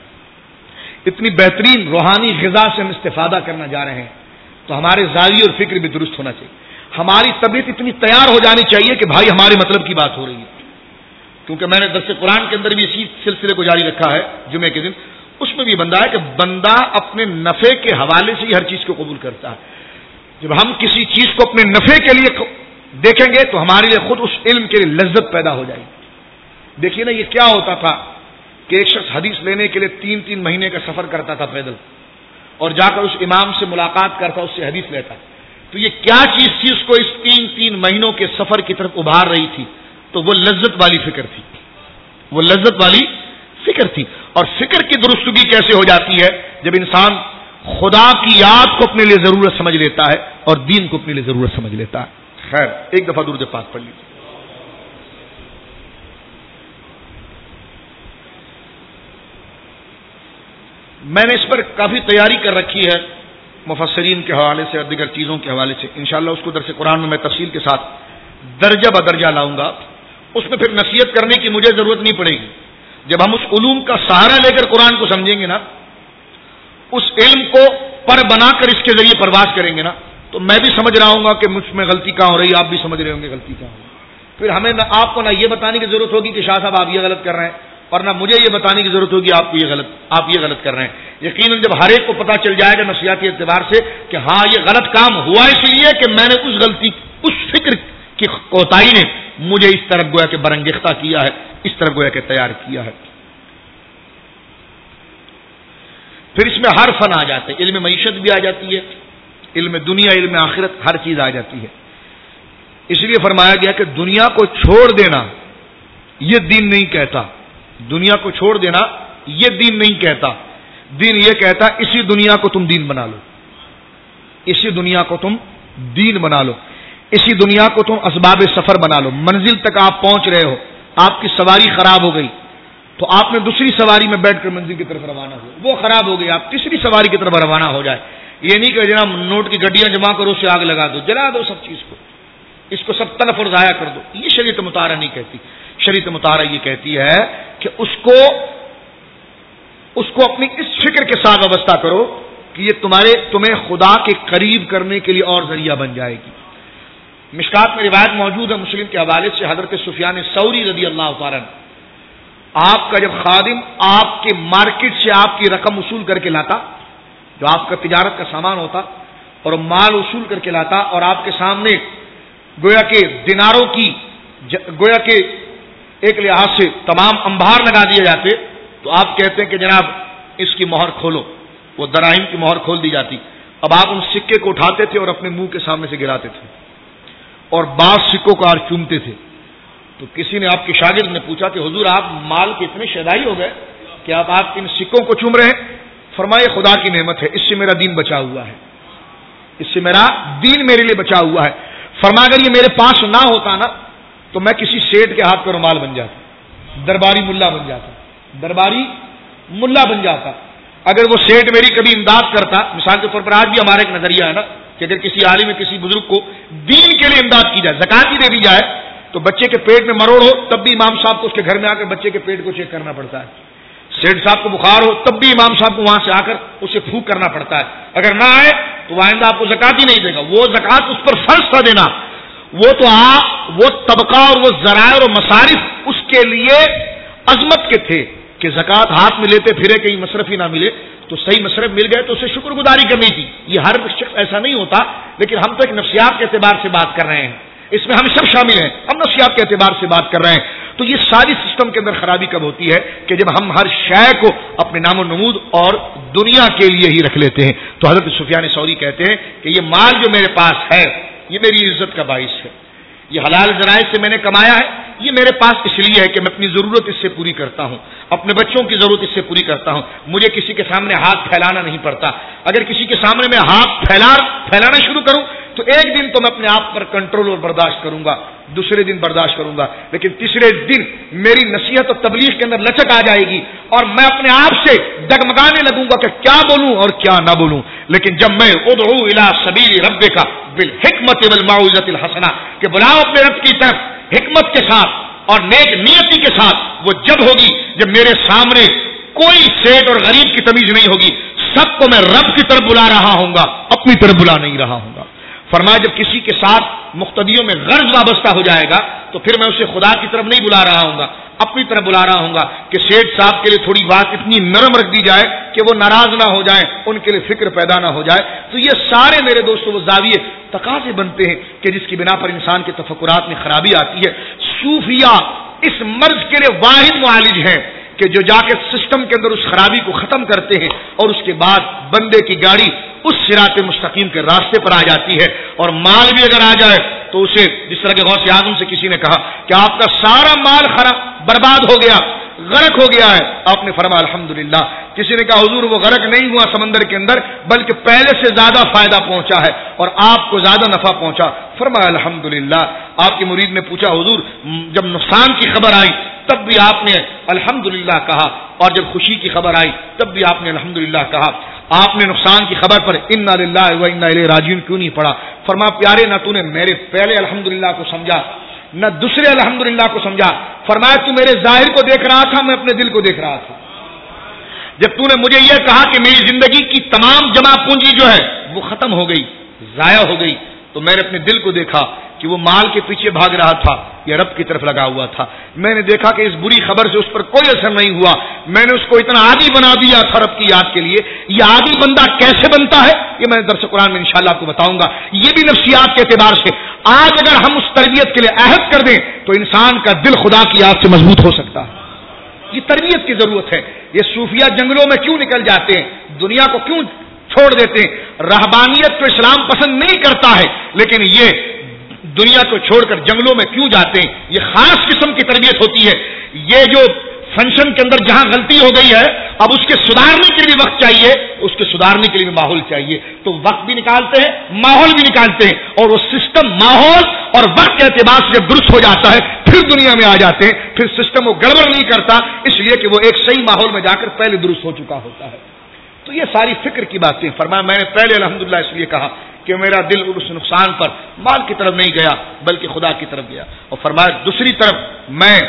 اتنی بہترین روحانی غذا سے ہم استفادہ کرنا جا رہے ہیں، تو ہمارے زاویے اور فکر بھی درست ہونا چاہیے، ہماری طبیعت اتنی تیار ہو جانی چاہیے کہ بھائی ہمارے مطلب کی بات ہو رہی ہے۔ کیونکہ میں نے درس قرآن کے اندر بھی اسی سلسلے کو جاری رکھا ہے جمعے کے دن، اس میں بھی بندہ ہے کہ بندہ اپنے نفع کے حوالے سے ہی ہر چیز کو قبول کرتا ہے۔ جب ہم کسی چیز کو اپنے نفع کے لیے دیکھیں گے تو ہمارے لیے خود اس علم کے لیے لذت پیدا ہو جائے گی۔ دیکھیے نا، یہ کیا ہوتا تھا کہ ایک شخص حدیث لینے کے لیے 3 مہینے کا سفر کرتا تھا پیدل، اور جا کر اس امام سے ملاقات کرتا، اس سے حدیث لیتا۔ تو یہ کیا چیز تھی اس کو اس 3 مہینوں کے سفر کی طرف ابھار رہی تھی؟ تو وہ لذت والی فکر تھی، وہ لذت والی فکر تھی۔ اور فکر کی درستگی کیسے ہو جاتی ہے؟ جب انسان خدا کی یاد کو اپنے لیے ضرورت سمجھ لیتا ہے اور دین کو اپنے لیے ضرورت سمجھ لیتا ہے۔ خیر، ایک دفعہ درود پاک پڑھ لیجیے۔ میں نے اس پر کافی تیاری کر رکھی ہے، مفسرین کے حوالے سے اور دیگر چیزوں کے حوالے سے۔ انشاءاللہ اس کو درس قرآن میں تفصیل کے ساتھ درجہ بدرجہ لاؤں گا، اس میں پھر نصیحت کرنے کی مجھے ضرورت نہیں پڑے گی۔ جب ہم اس علوم کا سہارا لے کر قرآن کو سمجھیں گے نا، اس علم کو پر بنا کر اس کے ذریعے پرواز کریں گے نا، تو میں بھی سمجھ رہا ہوں گا کہ مجھ میں غلطی کہاں ہو رہی ہے، آپ بھی سمجھ رہے ہوں گے غلطی کہاں ہو رہی ہے۔ پھر ہمیں نہ آپ کو نہ یہ بتانے کی ضرورت ہوگی کہ شاہ صاحب آپ یہ غلط کر رہے ہیں، اور نہ مجھے یہ بتانے کی ضرورت ہوگی آپ یہ غلط کر رہے ہیں۔ یقیناً جب ہر ایک کو پتہ چل جائے گا نفسیاتی اعتبار سے کہ ہاں یہ غلط کام ہوا اس لیے کہ میں نے اس فکر کی کوتاہی نے مجھے اس طرف گویا کہ برانگیختہ کیا ہے، اس طرف گویا کہ تیار کیا ہے۔ پھر اس میں ہر فن آ جاتے ہیں، علم معیشت بھی آ جاتی ہے، علم دنیا، علم آخرت، ہر چیز آ جاتی ہے۔ اس لیے فرمایا گیا کہ دنیا کو چھوڑ دینا یہ دین نہیں کہتا، دنیا کو چھوڑ دینا یہ دین نہیں کہتا، دین یہ کہتا اسی دنیا کو تم دین بنا لو، اسی دنیا کو تم دین بنا لو، اسی دنیا کو تم اسباب سفر بنا لو۔ منزل تک آپ پہنچ رہے ہو، آپ کی سواری خراب ہو گئی تو آپ نے دوسری سواری میں بیٹھ کر منزل کی طرف روانہ ہو، وہ خراب ہو گئی، آپ تیسری سواری کی طرف روانہ ہو جائے۔ یہ نہیں کہ جناب نوٹ کی گڈیاں جمع کرو، اسے آگ لگا دو، جلا دو سب چیز کو، اس کو سب تلف اور ضائع کر دو۔ یہ شریعت مطالعہ نہیں کہتی، شریعت مطالعہ یہ کہتی ہے کہ اس کو اپنی اس فکر کے ساتھ وابستہ کرو کہ یہ تمہیں خدا کے قریب کرنے کے لیے اور ذریعہ بن جائے گی۔ مشکات میں روایت موجود ہے مسلم کے حوالے سے، حضرت سفیان ثوری رضی اللہ تعالیٰ عنہ، آپ کا جب خادم آپ کے مارکیٹ سے آپ کی رقم وصول کر کے لاتا، جو آپ کا تجارت کا سامان ہوتا، اور مال وصول کر کے لاتا، اور آپ کے سامنے گویا کہ دیناروں کی گویا کہ ایک لحاظ سے تمام انبار لگا دیے جاتے، تو آپ کہتے ہیں کہ جناب اس کی مہر کھولو، وہ دراہیم کی مہر کھول دی جاتی۔ اب آپ ان سکے کو اٹھاتے تھے اور اپنے منہ کے سامنے سے گراتے تھے، اور بعض سکوں کو اور چومتے تھے۔ تو کسی نے آپ کے شاگرد نے پوچھا کہ حضور آپ مال کے اتنے شیدائی ہو گئے کہ آپ ان سکوں کو چوم رہے ہیں؟ فرمائے خدا کی نعمت ہے، اس سے میرا دین بچا ہوا ہے، اس سے میرا دین میرے لیے بچا ہوا ہے۔ فرمایا اگر یہ میرے پاس نہ ہوتا نا تو میں کسی سیٹ کے ہاتھ کا رومال بن جاتا، درباری ملا بن جاتا، درباری ملا بن جاتا۔ اگر وہ سیٹ میری کبھی امداد کرتا، مثال کے طور پر آج بھی ہمارا ایک نظریہ ہے نا کہ اگر کسی عالم کسی بزرگ کو دین کے لیے امداد کی جائے، زکات ہی دے دی جائے، تو بچے کے پیٹ میں مروڑ ہو تب بھی امام صاحب کو اس کے گھر میں آ کر بچے کے پیٹ کو چیک کرنا پڑتا ہے، سیٹ صاحب کو بخار ہو تب بھی امام صاحب کو وہاں سے آ کر اسے پھونک کرنا پڑتا ہے، اگر نہ آئے تو وہ آئندہ آپ کو زکات ہی نہیں دے گا۔ وہ زکات اس پر فرض تھا دینا، وہ تو وہ طبقہ اور وہ ذرائع اور مصارف اس کے لیے عظمت کے تھے کہ زکات ہاتھ میں لیتے پھرے کہیں مصرف ہی نہ ملے، تو صحیح مصرف مل گئے تو اسے شکر گزاری کرنی تھی۔ یہ ہر شخص ایسا نہیں ہوتا، لیکن ہم تو ایک نفسیات کے اعتبار سے بات کر رہے ہیں، اس میں ہم سب شامل ہیں، ہم نفسیات کے اعتبار سے بات کر رہے ہیں۔ تو یہ ساری سسٹم کے اندر خرابی کب ہوتی ہے کہ جب ہم ہر شے کو اپنے نام و نمود اور دنیا کے لیے ہی رکھ لیتے ہیں۔ تو حضرت سفیان ثوری کہتے ہیں کہ یہ مال جو میرے پاس ہے یہ میری عزت کا باعث ہے، یہ حلال ذرائع سے میں نے کمایا ہے، یہ میرے پاس اس لیے ہے کہ میں اپنی ضرورت اس سے پوری کرتا ہوں، اپنے بچوں کی ضرورت اس سے پوری کرتا ہوں، مجھے کسی کے سامنے ہاتھ پھیلانا نہیں پڑتا۔ اگر کسی کے سامنے میں ہاتھ پھیلانا شروع کروں تو ایک دن تو میں اپنے آپ پر کنٹرول اور برداشت کروں گا، دوسرے دن برداشت کروں گا، لیکن تیسرے دن میری نصیحت اور تبلیغ کے اندر لچک آ جائے گی اور میں اپنے آپ سے ڈگمگانے لگوں گا کہ کیا بولوں اور کیا نہ بولوں۔ لیکن جب میں ادعو الی سبیل ربک بالحکمت والموعظۃ الحسنہ کہ بلاؤ اپنے رب کی طرف حکمت کے ساتھ اور نیک نیتی کے ساتھ، وہ جب ہوگی جب میرے سامنے کوئی سیٹ اور غریب کی تمیز نہیں ہوگی، سب کو میں رب کی طرف بلا رہا ہوں گا، اپنی طرف بلا نہیں رہا ہوں گا۔ فرمایا جب کسی کے ساتھ مقتدیوں میں غرض وابستہ ہو جائے گا تو پھر میں اسے خدا کی طرف نہیں بلا رہا ہوں گا، اپنی طرف بلا رہا ہوں گا کہ سیٹھ صاحب کے لیے تھوڑی بات اتنی نرم رکھ دی جائے کہ وہ ناراض نہ ہو جائیں، ان کے لیے فکر پیدا نہ ہو جائے۔ تو یہ سارے میرے دوستوں وہ زاویے تقاضے بنتے ہیں کہ جس کی بنا پر انسان کے تفکرات میں خرابی آتی ہے۔ صوفیہ اس مرض کے لیے واحد معالج ہیں کہ جو جا کے سسٹم کے اندر اس خرابی کو ختم کرتے ہیں اور اس کے بعد بندے کی گاڑی اس صراط مستقیم کے راستے پر آ جاتی ہے، اور مال بھی اگر آ جائے تو اسے جس طرح کے غوث اعظم سے کسی نے کہا کہ آپ کا سارا مال برباد ہو گیا، غرق ہو گیا ہے، آپ نے فرمایا الحمدللہ۔ کسی نے کہا حضور وہ غرق نہیں ہوا سمندر کے اندر بلکہ پہلے سے زیادہ فائدہ پہنچا ہے اور آپ کو زیادہ نفع پہنچا، فرمایا الحمدللہ۔ آپ کے مرید نے پوچھا حضور جب نقصان کی خبر آئی تب بھی آپ نے الحمدللہ کہا، اور جب خوشی کی خبر آئی تب بھی آپ نے الحمدللہ کہا، آپ نے نقصان کی خبر پر انا للہ و انا الیہ راجعون کیوں نہیں پڑھا؟ فرمایا پیارے نہ تو نے میرے پہلے الحمدللہ کو سمجھا نہ دوسرے الحمدللہ کو سمجھا، فرمایا تو میرے ظاہر کو دیکھ رہا تھا، میں اپنے دل کو دیکھ رہا تھا۔ جب تو نے مجھے یہ کہا کہ میری زندگی کی تمام جمع پونجی جو ہے وہ ختم ہو گئی، ضائع ہو گئی، تو میں نے اپنے دل کو دیکھا کہ وہ مال کے پیچھے بھاگ رہا تھا یا رب کی طرف لگا ہوا تھا۔ میں نے دیکھا کہ اس بری خبر سے اس پر کوئی اثر نہیں ہوا، میں نے اس کو اتنا عادی بنا دیا تھا رب کی یاد کے لیے۔ یہ عادی بندہ کیسے بنتا ہے یہ میں درس قرآن میں انشاءاللہ آپ کو بتاؤں گا۔ یہ بھی نفسیات کے اعتبار سے آج اگر ہم اس تربیت کے لیے عہد کر دیں تو انسان کا دل خدا کی یاد سے مضبوط ہو سکتا ہے۔ یہ تربیت کی ضرورت ہے۔ یہ صوفیہ جنگلوں میں کیوں نکل جاتے ہیں، دنیا کو کیوں چھوڑ دیتے ہیں؟ رہبانیت تو اسلام پسند نہیں کرتا ہے، لیکن یہ دنیا کو چھوڑ کر جنگلوں میں کیوں جاتے ہیں؟ یہ خاص قسم کی تربیت ہوتی ہے۔ یہ جو فنکشن کے اندر جہاں غلطی ہو گئی ہے اب اس کے سدھارنے کے لیے وقت چاہیے، اس کے سدھارنے کے لیے ماحول چاہیے، تو وقت بھی نکالتے ہیں ماحول بھی نکالتے ہیں، اور وہ سسٹم ماحول اور وقت کے اعتبار سے جب درست ہو جاتا ہے پھر دنیا میں آ جاتے ہیں، پھر سسٹم وہ گڑبڑ نہیں کرتا اس لیے کہ وہ ایک صحیح ماحول میں جا کر پہلے درست ہو چکا ہوتا ہے۔ تو یہ ساری فکر کی باتیں۔ فرمایا میں نے پہلے الحمدللہ اس لیے کہا کہ میرا دل اس نقصان پر مال کی طرف نہیں گیا بلکہ خدا کی طرف گیا، اور فرمایا دوسری طرف میں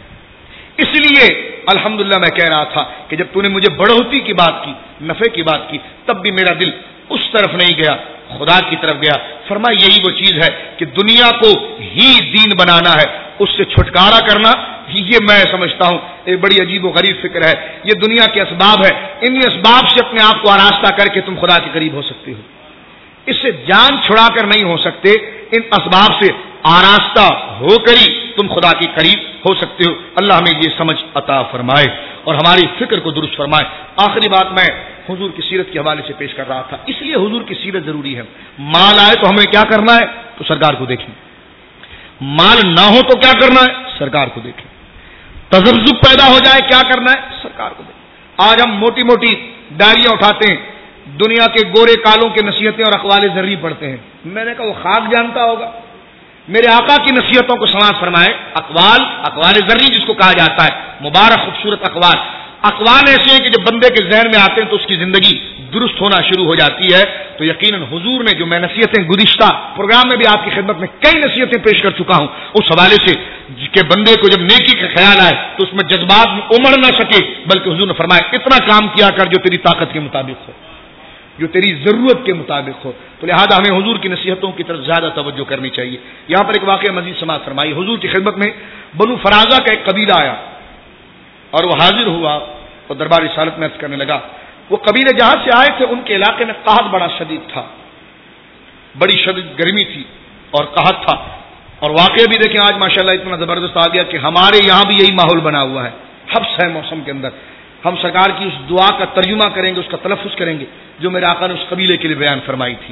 اس لیے الحمدللہ میں کہہ رہا تھا کہ جب تو نے مجھے بڑھوتی کی بات کی، نفع کی بات کی، تب بھی میرا دل اس طرف نہیں گیا، خدا کی طرف گیا. فرمایا یہی وہ چیز ہے کہ دنیا کو ہی دین بنانا ہے, اس سے چھٹکارا کرنا یہ میں سمجھتا ہوں ایک بڑی عجیب و غریب فکر ہے. یہ دنیا کے اسباب ہے, انہی اسباب سے اپنے آپ کو آراستہ کر کے تم خدا کے قریب ہو سکتے ہو. اس سے جان چھڑا کر نہیں ہو سکتے, ان اسباب سے آراستہ ہو کر ہی تم خدا کے قریب ہو سکتے ہو. اللہ ہمیں یہ سمجھ عطا فرمائے اور ہماری فکر کو درست فرمائے. آخری بات میں حضور کی سیرت کے حوالے سے پیش کر رہا تھا, اس لیے حضور کی سیرت ضروری ہے. مال آئے تو ہمیں کیا کرنا ہے, تو سرکار کو دیکھیں. مال نہ ہو تو کیا کرنا ہے, سرکار کو دیکھیں. تذبذب پیدا ہو جائے کیا کرنا ہے, سرکار کو دیکھیں. آج ہم موٹی موٹی ڈائریاں اٹھاتے ہیں, دنیا کے گورے کالوں کے نصیحتیں اور اقوال ذری پڑھتے ہیں. میں نے کہا وہ خاک جانتا ہوگا, میرے آقا کی نصیحتوں کو سماعت فرمائے. اقوال ذری جس کو کہا جاتا ہے, مبارک خوبصورت اقوال ایسے ہیں کہ جب بندے کے ذہن میں آتے ہیں تو اس کی زندگی درست ہونا شروع ہو جاتی ہے. تو یقیناً حضور نے جو میں نصیحتیں گزشتہ پروگرام میں بھی آپ کی خدمت میں کئی نصیحتیں پیش کر چکا ہوں, اس حوالے سے کہ بندے کو جب نیکی کا خیال آئے تو اس میں جذبات میں امڑ نہ سکے, بلکہ حضور نے فرمایا اتنا کام کیا کر جو تیری طاقت کے مطابق ہو, جو تیری ضرورت کے مطابق ہو. تو لہذا ہمیں حضور کی نصیحتوں کی طرف زیادہ توجہ کرنی چاہیے. یہاں پر ایک واقعہ مزید سماعت فرمائی. حضور کی خدمت میں بنو فرازہ کا ایک قبیلہ آیا اور وہ حاضر ہوا اور دربار رسالت میں عرض کرنے لگا. وہ قبیلے جہاں سے آئے تھے ان کے علاقے میں قحط بڑا شدید تھا, بڑی شدید گرمی تھی اور قحط تھا. اور واقعہ بھی دیکھیں آج ماشاءاللہ اتنا زبردست آ گیا کہ ہمارے یہاں بھی یہی ماحول بنا ہوا ہے, حبس ہے موسم کے اندر. ہم سرکار کی اس دعا کا ترجمہ کریں گے, اس کا تلفظ کریں گے جو میرے آقا نے اس قبیلے کے لیے بیان فرمائی تھی.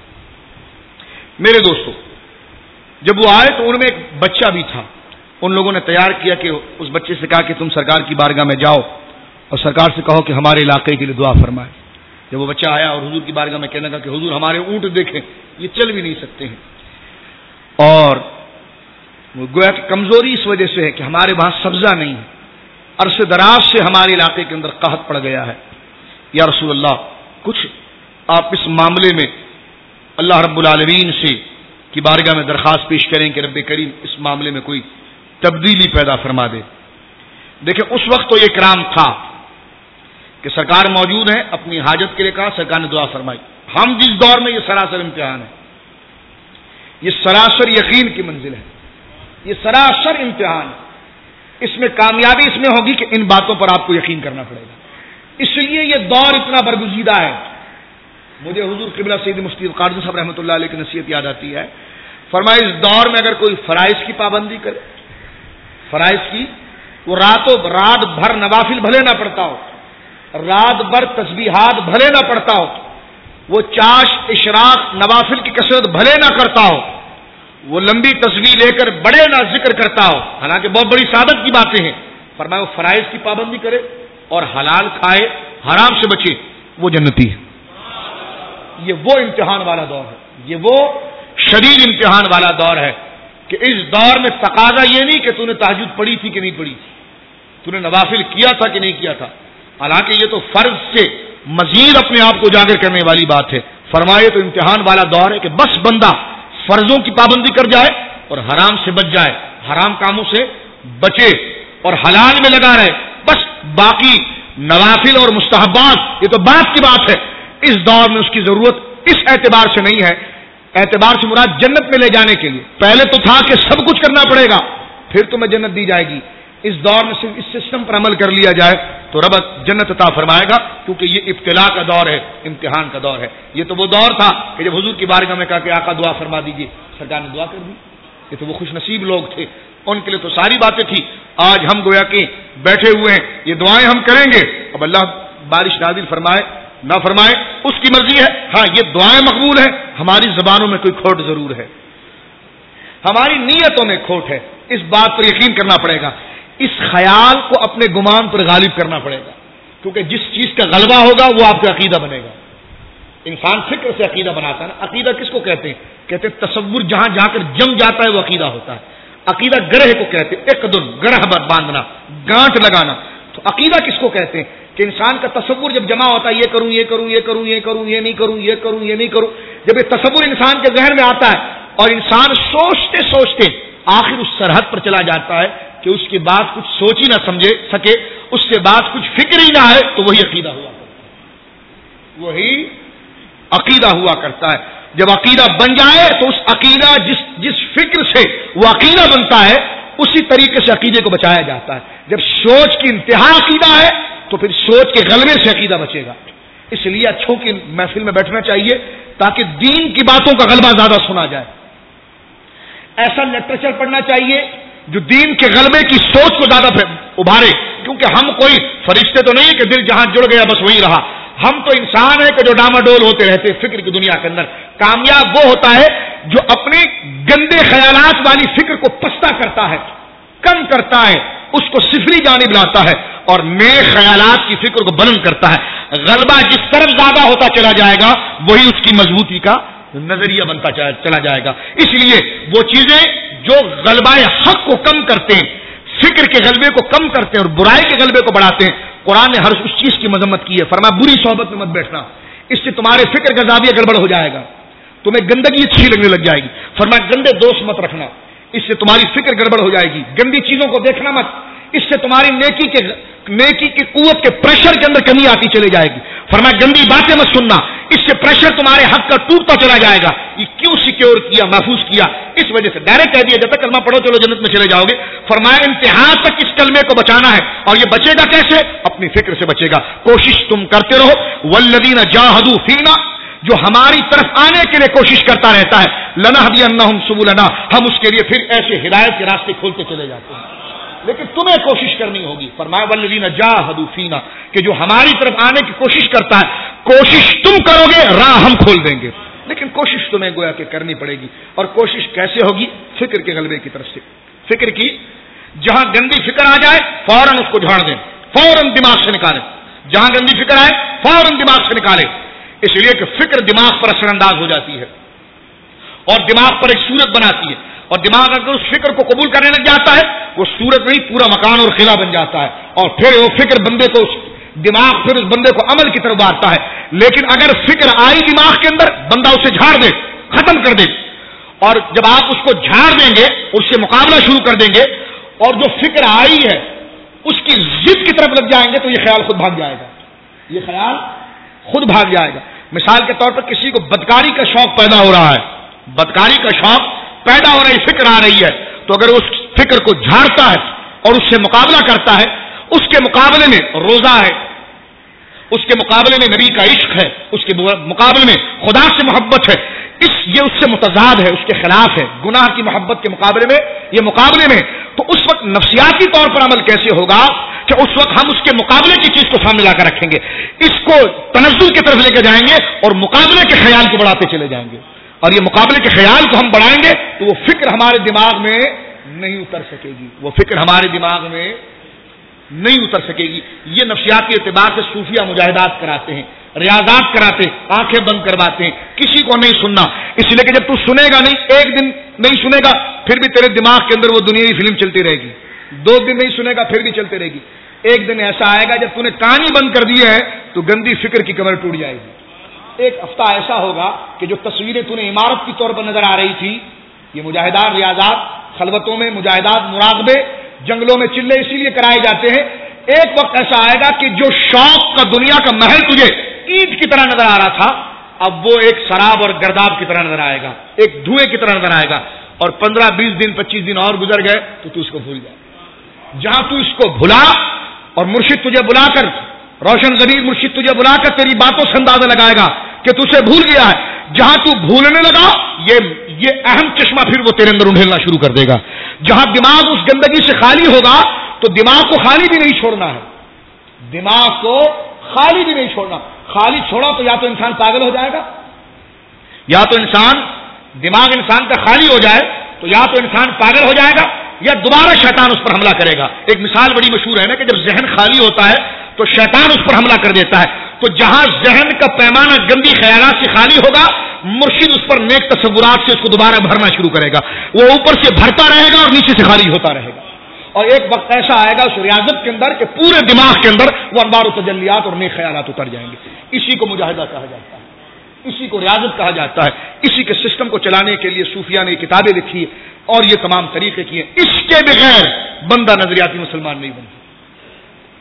میرے دوستو, جب وہ آئے تو ان میں ایک بچہ بھی تھا. ان لوگوں نے تیار کیا کہ اس بچے سے کہا کہ تم سرکار کی بارگاہ میں جاؤ اور سرکار سے کہو کہ ہمارے علاقے کے لیے دعا فرمائے. جب وہ بچہ آیا اور حضور کی بارگاہ میں کہنے لگا کہ حضور ہمارے اونٹ دیکھیں, یہ چل بھی نہیں سکتے ہیں, اور وہ گویا کہ کمزوری اس وجہ سے ہے کہ ہمارے وہاں سبزہ نہیں ہے, عرصے دراز سے ہمارے علاقے کے اندر قحط پڑ گیا ہے. یا رسول اللہ کچھ آپ اس معاملے میں اللہ رب العالمین سے کی بارگاہ میں درخواست پیش کریں کہ رب کریم اس معاملے میں کوئی تبدیلی پیدا فرما دے. دیکھیں اس وقت تو یہ کرام تھا کہ سرکار موجود ہیں, اپنی حاجت کے لیے کہا, سرکار نے دعا فرمائی. ہم جس دور میں یہ سراسر امتحان ہے, یہ سراسر یقین کی منزل ہے, یہ سراسر امتحان ہے. اس میں کامیابی اس میں ہوگی کہ ان باتوں پر آپ کو یقین کرنا پڑے گا. اس لیے یہ دور اتنا برگزیدہ ہے. مجھے حضور قبلہ سید مفتی قادری صاحب رحمۃ اللہ علیہ کی نصیحت یاد آتی ہے. فرمایا اس دور میں اگر کوئی فرائض کی پابندی کرے, فرائض کی, وہ رات بھر نوافل بھلے نہ پڑتا ہو, رات بھر تسبیحات بھلے نہ پڑتا ہو, وہ چاش اشراق نوافل کی کثرت بھلے نہ کرتا ہو, وہ لمبی تصویر لے کر بڑے نہ ذکر کرتا ہو, حالانکہ بہت بڑی سعادت کی باتیں ہیں. فرمایا وہ فرائض کی پابندی کرے اور حلال کھائے, حرام سے بچے, وہ جنتی ہے. یہ وہ امتحان والا دور ہے, یہ وہ شدید امتحان والا دور ہے کہ اس دور میں تقاضا یہ نہیں کہ تو نے تہجد پڑھی تھی کہ نہیں پڑھی تھی, تو نے نوافل کیا تھا کہ نہیں کیا تھا, حالانکہ یہ تو فرض سے مزید اپنے آپ کو اجاگر کرنے والی بات ہے. فرمائے تو امتحان والا دور ہے کہ بس بندہ فرضوں کی پابندی کر جائے اور حرام سے بچ جائے, حرام کاموں سے بچے اور حلال میں لگا رہے, بس باقی نوافل اور مستحبات یہ تو بات کی بات ہے. اس دور میں اس کی ضرورت اس اعتبار سے نہیں ہے, اعتبار سے مراد جنت میں لے جانے کے لیے. پہلے تو تھا کہ سب کچھ کرنا پڑے گا پھر تمہیں جنت دی جائے گی. اس دور میں صرف اس سسٹم پر عمل کر لیا جائے تو رب جنت عطا فرمائے گا, کیونکہ یہ ابتلا کا دور ہے, امتحان کا دور ہے. یہ تو وہ دور تھا کہ جب حضور کی بارگاہ میں کہا کہ آقا دعا فرما دیجیے, سرکار نے دعا کر دی. یہ تو وہ خوش نصیب لوگ تھے, ان کے لیے تو ساری باتیں تھی. آج ہم گویا کہ بیٹھے ہوئے ہیں, یہ دعائیں ہم کریں گے, اب اللہ بارش نازل فرمائے نہ فرمائے اس کی مرضی ہے. ہاں یہ دعائیں مقبول ہیں, ہماری زبانوں میں کوئی کھوٹ ضرور ہے, ہماری نیتوں میں کھوٹ ہے. اس بات پر یقین کرنا پڑے گا, اس خیال کو اپنے گمان پر غالب کرنا پڑے گا, کیونکہ جس چیز کا غلبہ ہوگا وہ آپ کا عقیدہ بنے گا. انسان فکر سے عقیدہ بناتا ہے نا. عقیدہ کس کو کہتے ہیں؟ کہتے ہیں تصور جہاں جا کر جم جاتا ہے وہ عقیدہ ہوتا ہے. عقیدہ گرہ کو کہتے ہیں, ایک دن گرہ باندھنا, گانٹ لگانا. تو عقیدہ کس کو کہتے ہیں؟ کہ انسان کا تصور جب جمع ہوتا ہے, یہ کروں یہ کروں یہ کروں یہ کروں یہ نہیں کروں یہ کروں یہ نہیں کروں, جب یہ تصور انسان کے ذہن میں آتا ہے اور انسان سوچتے سوچتے آخر اس سرحد پر چلا جاتا ہے کہ اس کے بعد کچھ سوچ ہی نہ سمجھے سکے, اس سے بعد کچھ فکر ہی نہ آئے, تو وہی عقیدہ ہوا کرتا ہے, وہی عقیدہ ہوا کرتا ہے. جب عقیدہ بن جائے تو اس عقیدہ جس فکر سے وہ عقیدہ بنتا ہے اسی طریقے سے عقیدے کو بچایا جاتا ہے۔ جب سوچ کی انتہا عقیدہ ہے تو پھر سوچ کے غلبے سے عقیدہ بچے گا۔ اس لیے اچھوں کی محفل میں بیٹھنا چاہیے تاکہ دین کی باتوں کا غلبہ زیادہ سنا جائے۔ ایسا لٹریچر پڑھنا چاہیے جو دین کے غلبے کی سوچ کو زیادہ ابھارے، کیونکہ ہم کوئی فرشتے تو نہیں کہ دل جہاں جڑ گیا بس وہی رہا، ہم تو انسان ہیں کہ جو ڈاماڈول ہوتے رہتے فکر کی دنیا کے اندر۔ کامیاب وہ ہوتا ہے جو اپنے گندے خیالات والی فکر کو پستہ کرتا ہے، کم کرتا ہے، اس کو صفری جانب لاتا ہے اور نیک خیالات کی فکر کو بلند کرتا ہے۔ غلبہ جس طرف زیادہ ہوتا چلا جائے گا وہی اس کی مضبوطی کا نظریہ بنتا چلا جائے گا۔ اس لیے وہ چیزیں جو غلبہ حق کو کم کرتے ہیں، فکر کے غلبے کو کم کرتے ہیں اور برائی کے غلبے کو بڑھاتے ہیں، قرآن نے ہر اس چیز کی مذمت کی ہے۔ فرمایا بری صحبت میں مت بیٹھنا، اس سے تمہارے فکر کا زاویہ گڑبڑ ہو جائے گا، تمہیں گندگی اچھی لگنے لگ جائے گی۔ فرمایا گندے دوست مت رکھنا، اس سے تمہاری فکر گڑبڑ ہو جائے گی۔ گندی چیزوں کو دیکھنا مت، اس سے تمہاری نیکی کی قوت کے پریشر کے اندر کمی آتی چلی جائے گی۔ فرمایا گندی باتیں مت سننا، اس سے پریشر تمہارے حق کا ٹوٹتا چلا جائے گا۔ یہ کیوں سیکیور کیا، محفوظ کیا؟ اس وجہ سے ڈائریکٹ کہہ دیا جاتا کلمہ پڑھو چلو جنت میں چلے جاؤ گے۔ فرمایا انتہا تک اس کلمے کو بچانا ہے، اور یہ بچے گا کیسے؟ اپنی فکر سے بچے گا۔ کوشش تم کرتے رہو، والذین جاہدوا فینا، جو ہماری طرف آنے کے لیے کوشش کرتا رہتا ہے، لنہدینہم سبلنا، ہم اس کے لیے پھر ایسے ہدایت کے راستے کھولتے چلے جاتے ہیں، لیکن تمہیں کوشش کرنی ہوگی۔ فرمایا والذین جاہدوا فینا، کہ جو ہماری طرف آنے کی کوشش کرتا ہے، کوشش تم کرو گے راہ ہم کھول دیں گے، لیکن کوشش تمہیں گویا کہ کرنی پڑے گی۔ اور کوشش کیسے ہوگی؟ فکر کے غلبے کی طرف سے۔ فکر کی جہاں گندی فکر آ جائے فوراً اس کو جھاڑ دیں، فوراً دماغ سے نکالیں۔ جہاں گندی فکر آئے فوراً دماغ سے نکالیں، اس لیے کہ فکر دماغ پر اثر انداز ہو جاتی ہے اور دماغ پر ایک صورت بناتی ہے، اور دماغ اگر اس فکر کو قبول کرنے لگ جاتا ہے وہ صورت نہیں پورا مکان اور قلعہ بن جاتا ہے، اور پھر وہ فکر بندے کو دماغ پھر اس بندے کو عمل کی طرف بڑھتا ہے۔ لیکن اگر فکر آئی دماغ کے اندر بندہ اسے جھاڑ دے، ختم کر دے، اور جب آپ اس کو جھاڑ دیں گے اس سے مقابلہ شروع کر دیں گے اور جو فکر آئی ہے اس کی ضد کی طرف لگ جائیں گے تو یہ خیال خود بھاگ جائے گا، یہ خیال خود بھاگ جائے گا۔ مثال کے طور پر کسی کو بدکاری کا شوق پیدا ہو رہا ہے، بدکاری کا شوق پیدا ہو رہی فکر آ رہی ہے، تو اگر اس فکر کو جھاڑتا ہے اور اس سے مقابلہ کرتا ہے، اس کے مقابلے میں روزہ ہے، اس کے مقابلے میں نبی کا عشق ہے، اس کے مقابلے میں خدا سے محبت ہے، یہ اس سے متضاد ہے، اس کے خلاف ہے، گناہ کی محبت کے مقابلے میں یہ مقابلے میں، تو اس وقت نفسیاتی طور پر عمل کیسے ہوگا کہ اس وقت ہم اس کے مقابلے کی چیز کو سامنے لا کر رکھیں گے، اس کو تنزل کی طرف لے کے جائیں گے اور مقابلے کے خیال کو بڑھاتے چلے جائیں گے، اور یہ مقابلے کے خیال کو ہم بڑھائیں گے تو وہ فکر ہمارے دماغ میں نہیں اتر سکے گی، وہ فکر ہمارے دماغ میں نہیں اتر سکے گی۔ یہ نفسیاتی اعتبار سے صوفیہ مجاہدات کراتے ہیں، ریاضات کراتے، آنکھیں بند کرواتے ہیں، کسی کو نہیں سننا، اس لیے کہ جب تو سنے گا نہیں، ایک دن نہیں سنے گا پھر بھی تیرے دماغ کے اندر وہ دنیاوی فلم چلتی رہے گی، 2 دن نہیں سنے گا پھر بھی چلتی رہے گی، ایک دن ایسا آئے گا جب تو نے کان ہی بند کر دیے ہیں تو گندی فکر کی کمر ٹوٹ جائے گی۔ ایک ہفتہ ایسا ہوگا کہ جو تصویریں تو نے عمارت کی طور پر نظر آ رہی تھی، یہ مجاہدات ریاضات خلوتوں میں مجاہدات مراقبے جنگلوں میں چلے اسی لیے کرائے جاتے ہیں، ایک وقت ایسا آئے گا کہ جو شوق کا دنیا کا محل تجھے اینٹ کی طرح نظر آ رہا تھا اب وہ ایک سراب اور گرداب کی طرح نظر آئے گا، ایک دھوئیں کی طرح نظر آئے گا، اور 15-20 دن 25 دن اور گزر گئے تو اس کو بھول جائے۔ جہاں تو اس کو بھلا اور مرشد تجھے بلا کر، روشن ضمیر مرشد تجھے بلا کر تیری باتوں سے اندازہ لگائے گا کہ تو اسے بھول گیا ہے، جہاں تو بھولنے لگا یہ اہم چشمہ پھر وہ تیرے اندر انڈھیلنا شروع کر دے گا۔ جہاں دماغ اس گندگی سے خالی ہوگا تو دماغ کو خالی بھی نہیں چھوڑنا ہے، دماغ کو خالی بھی نہیں چھوڑنا، خالی چھوڑا تو یا تو انسان پاگل ہو جائے گا، یا تو دماغ انسان کا خالی ہو جائے تو یا تو انسان پاگل ہو جائے گا یا دوبارہ شیطان اس پر حملہ کرے گا۔ ایک مثال بڑی مشہور ہے نا کہ جب ذہن خالی ہوتا ہے تو شیطان اس پر حملہ کر دیتا ہے، تو جہاں ذہن کا پیمانہ گندی خیالات سے خالی ہوگا مرشد اس پر نیک تصورات سے اس کو دوبارہ بھرنا شروع کرے گا، وہ اوپر سے بھرتا رہے گا اور نیچے سے خالی ہوتا رہے گا، اور ایک وقت ایسا آئے گا اس ریاضت کے اندر کہ پورے دماغ کے اندر وہ انوار و تجلیات اور نیک خیالات اتر جائیں گے۔ اسی کو مجاہدہ کہا جاتا ہے، اسی کو ریاضت کہا جاتا ہے، اسی کے سسٹم کو چلانے کے لیے صوفیہ نے کتابیں لکھی اور یہ تمام طریقے کیے، اس کے بغیر بندہ نظریاتی مسلمان نہیں بنتا۔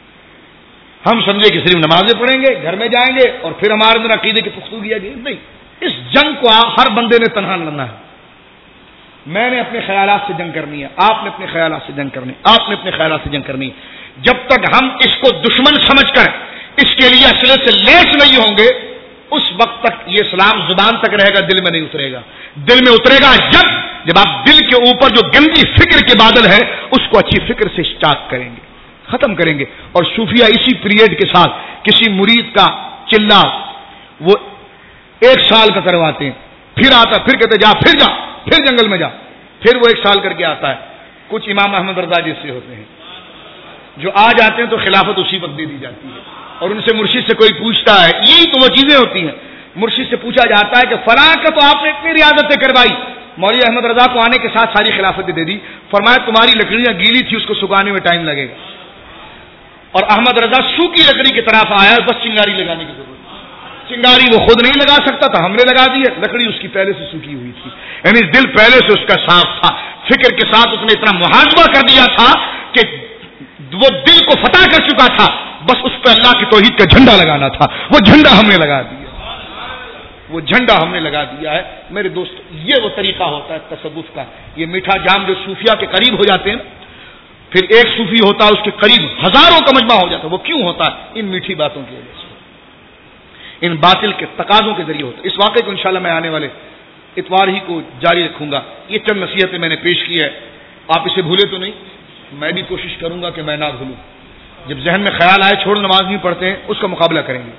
ہم سمجھے کہ صرف نمازیں پڑھیں گے، گھر میں جائیں گے اور پھر ہمارے اندر عقیدے کی پختگی آ گئی، نہیں، اس جنگ کو ہر بندے نے تنہا لڑنا ہے. میں نے اپنے خیالات سے جنگ کرنی ہے, آپ نے اپنے خیالات سے جنگ کرنی ہے, آپ نے اپنے خیالات سے جنگ کرنی ہے. جب تک ہم اس کو دشمن سمجھ کر اس کے لیے اسلحے سے لیس نہیں ہوں گے, اس وقت تک یہ اسلام زبان تک رہے گا, دل میں نہیں اترے گا. دل میں اترے گا جب آپ دل کے اوپر جو گندی فکر کے بادل ہے اس کو اچھی فکر سے اسٹارٹ کریں گے, ختم کریں گے. اور صوفیہ اسی پیریڈ کے ساتھ کسی مرید کا چلا وہ 1 سال کا کرواتے ہیں, پھر آتا, پھر کہتے جا, پھر جنگل میں جا, پھر وہ 1 سال کر کے آتا ہے. کچھ امام احمد رضا جیسے ہوتے ہیں جو آ جاتے ہیں تو خلافت اسی وقت دے دی جاتی ہے, اور ان سے مرشد سے کوئی پوچھتا ہے, یہی تو وہ چیزیں ہوتی ہیں. مرشد سے پوچھا جاتا ہے کہ فلاں کا تو آپ نے اتنی ریاضتیں کروائی, مولوی احمد رضا کو آنے کے ساتھ ساری خلافتیں دے دی. فرمایا تمہاری لکڑیاں گیلی تھی, اس کو سکھانے میں ٹائم لگے گا. اور احمد رضا سوکھی لکڑی کی طرف آیا, بس چنگاری لگانے کی ضرورت. چنگاری وہ خود نہیں لگا سکتا تھا, ہم نے لگا دی ہے. لکڑی اس کی پہلے سے سوکھی ہوئی تھی, یعنی دل پہلے سے اس کا صاف تھا. فکر کے ساتھ اس نے اتنا محاسبہ کر دیا تھا کہ وہ دل کو فتح کر چکا تھا, بس اس پہ اللہ کی توحید کا جھنڈا لگانا تھا. وہ جھنڈا ہم نے لگا دیا, وہ جھنڈا ہم نے لگا دیا ہے. میرے دوست, یہ وہ طریقہ ہوتا ہے تصوف کا. یہ میٹھا جام جو صوفیہ کے قریب ہو جاتے ہیں نا, پھر ایک صوفی ہوتا ہے اس کے قریب ہزاروں کا مجمع ہو جاتا ہے. وہ کیوں ہوتا ہے؟ ان میٹھی باتوں کی وجہ سے, ان باطل کے تقاضوں کے ذریعے ہوتا ہے. اس واقعے کو انشاءاللہ میں آنے والے اتوار ہی کو جاری رکھوں گا. یہ چند نصیحتیں میں نے پیش کی ہے, آپ اسے بھولے تو نہیں. میں بھی کوشش کروں گا کہ میں نہ بھولوں. جب ذہن میں خیال آئے چھوڑ نماز نہیں پڑھتے ہیں, اس کا مقابلہ کریں گے.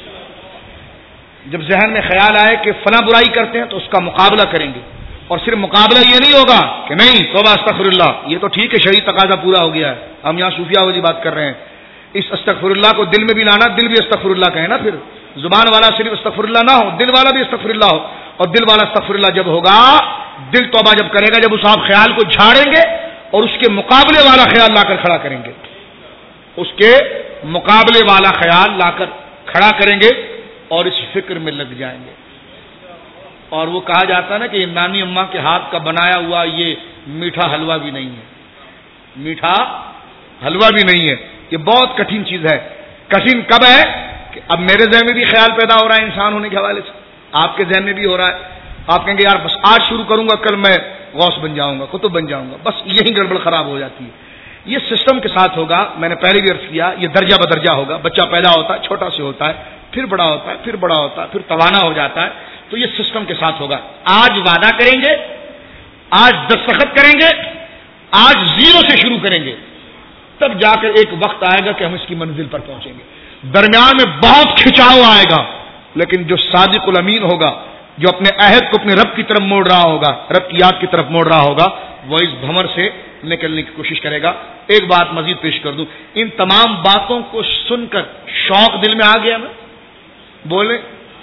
جب ذہن میں خیال آئے کہ فلاں برائی کرتے ہیں تو اس کا مقابلہ کریں گے. اور صرف مقابلہ یہ نہیں ہوگا کہ نہیں توبہ استغفر اللہ, یہ تو ٹھیک ہے شرعی تقاضا پورا ہو گیا ہے, ہم یہاں صوفیہ والی بات کر رہے ہیں. اس استغفر اللہ کو دل میں بھی لانا, دل بھی استغفر اللہ کہے نا. پھر زبان والا صرف استغفر اللہ نہ ہو, دل والا بھی استغفر اللہ ہو. اور دل والا استغفر اللہ جب ہوگا, دل توبہ جب کرے گا, جب اس آپ خیال کو جھاڑیں گے اور اس کے مقابلے والا خیال لا کر کھڑا کریں گے, اس کے مقابلے والا خیال لا کر کھڑا کریں گے اور اس فکر میں لگ جائیں گے. اور وہ کہا جاتا ہے نا کہ یہ نانی اماں کے ہاتھ کا بنایا ہوا یہ میٹھا حلوہ بھی نہیں ہے, میٹھا حلوہ بھی نہیں ہے. یہ بہت کٹھن چیز ہے. کٹھن کب ہے کہ اب میرے ذہن میں بھی خیال پیدا ہو رہا ہے انسان ہونے کے حوالے سے, آپ کے ذہن میں بھی ہو رہا ہے. آپ کہیں گے یار بس آج شروع کروں گا, کل میں غوث بن جاؤں گا, قطب بن جاؤں گا. بس یہی گڑبڑ خراب ہو جاتی ہے. یہ سسٹم کے ساتھ ہوگا. میں نے پہلے بھی عرض کیا, یہ درجہ بدرجہ ہوگا. بچہ پیدا ہوتا ہے, چھوٹا سے ہوتا ہے, پھر بڑا ہوتا ہے, پھر بڑا ہوتا ہے, پھر توانا ہو جاتا ہے. تو یہ سسٹم کے ساتھ ہوگا. آج وعدہ کریں گے, آج دستخط کریں گے, آج زیرو سے شروع کریں گے, تب جا کر ایک وقت آئے گا کہ ہم اس کی منزل پر پہنچیں گے. درمیان میں بہت کھچاؤ آئے گا, لیکن جو صادق الامین ہوگا, جو اپنے عہد کو اپنے رب کی طرف موڑ رہا ہوگا, رب کی یاد کی طرف موڑ رہا ہوگا, وہ اس بھمر سے نکلنے کی کوشش کرے گا. ایک بات مزید پیش کر دوں, ان تمام باتوں کو سن کر شوق دل میں آ گیا نا, بولے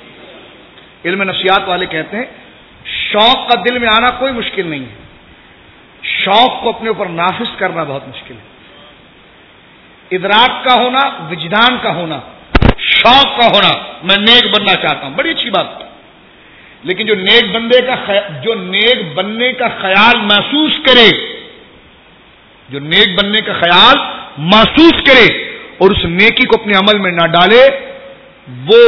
علم نفسیات والے کہتے ہیں شوق کا دل میں آنا کوئی مشکل نہیں ہے, شوق کو اپنے اوپر نافذ کرنا بہت مشکل ہے. ادراک کا ہونا, وجدان کا ہونا, شوق کا ہونا, میں نیک بننا چاہتا ہوں, بڑی اچھی بات ہے. لیکن جو نیک بننے کا خیال محسوس کرے, جو نیک بننے کا خیال محسوس کرے اور اس نیکی کو اپنے عمل میں نہ ڈالے, وہ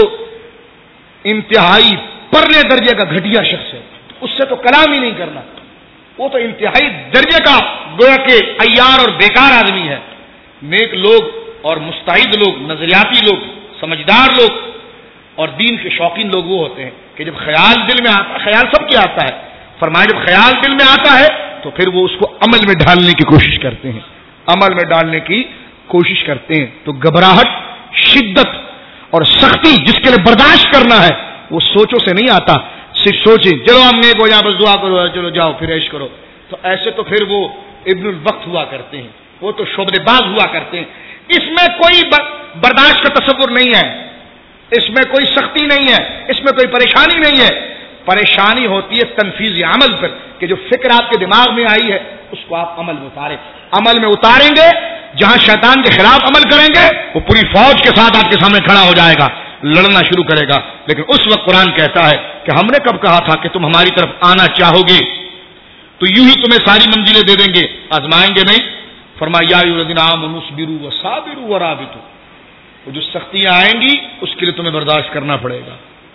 انتہائی پرلے درجے کا گھٹیا شخص ہے. اس سے تو کلام ہی نہیں کرنا, وہ تو انتہائی درجے کا گویا کہ عیار اور بیکار آدمی ہے. نیک لوگ اور مستعد لوگ, نظریاتی لوگ, سمجھدار لوگ اور دین کے شوقین لوگ وہ ہوتے ہیں کہ جب خیال دل میں آتا ہے, خیال سب کیا آتا ہے, فرمایا جب خیال دل میں آتا ہے تو پھر وہ اس کو عمل میں ڈالنے کی کوشش کرتے ہیں, عمل میں ڈالنے کی کوشش کرتے ہیں. تو گھبراہٹ, شدت اور سختی جس کے لیے برداشت کرنا ہے وہ سوچوں سے نہیں آتا. صرف سوچیں چلو ہم نیک ہو جاؤ, بس دعا کرو, چلو جاؤ پھر عیش کرو. تو ایسے تو پھر وہ ابن الوقت ہوا کرتے ہیں, وہ تو شعبے باز ہوا کرتے ہیں. اس میں کوئی برداشت کا تصور نہیں ہے, اس میں کوئی سختی نہیں ہے, اس میں کوئی پریشانی نہیں ہے. پریشانی ہوتی ہے تنفیذ عمل پر, کہ جو فکر آپ کے دماغ میں آئی ہے اس کو آپ عمل میں اتاریں. عمل میں اتاریں گے, جہاں شیطان کے خلاف عمل کریں گے وہ پوری فوج کے ساتھ آپ کے سامنے کھڑا ہو جائے گا, لڑنا شروع کرے گا. لیکن اس وقت قرآن کہتا ہے کہ ہم نے کب کہا تھا کہ تم ہماری طرف آنا چاہو گے تو یوں ہی تمہیں ساری منزلیں دے دیں گے, آزمائیں گے نہیں. فرمایا یا ایھا الذین آمنوا اصبروا وصابروا ورابطوا, وہ جو سختیاں آئیں گی اس کے لیے تمہیں برداشت کرنا پڑے گا.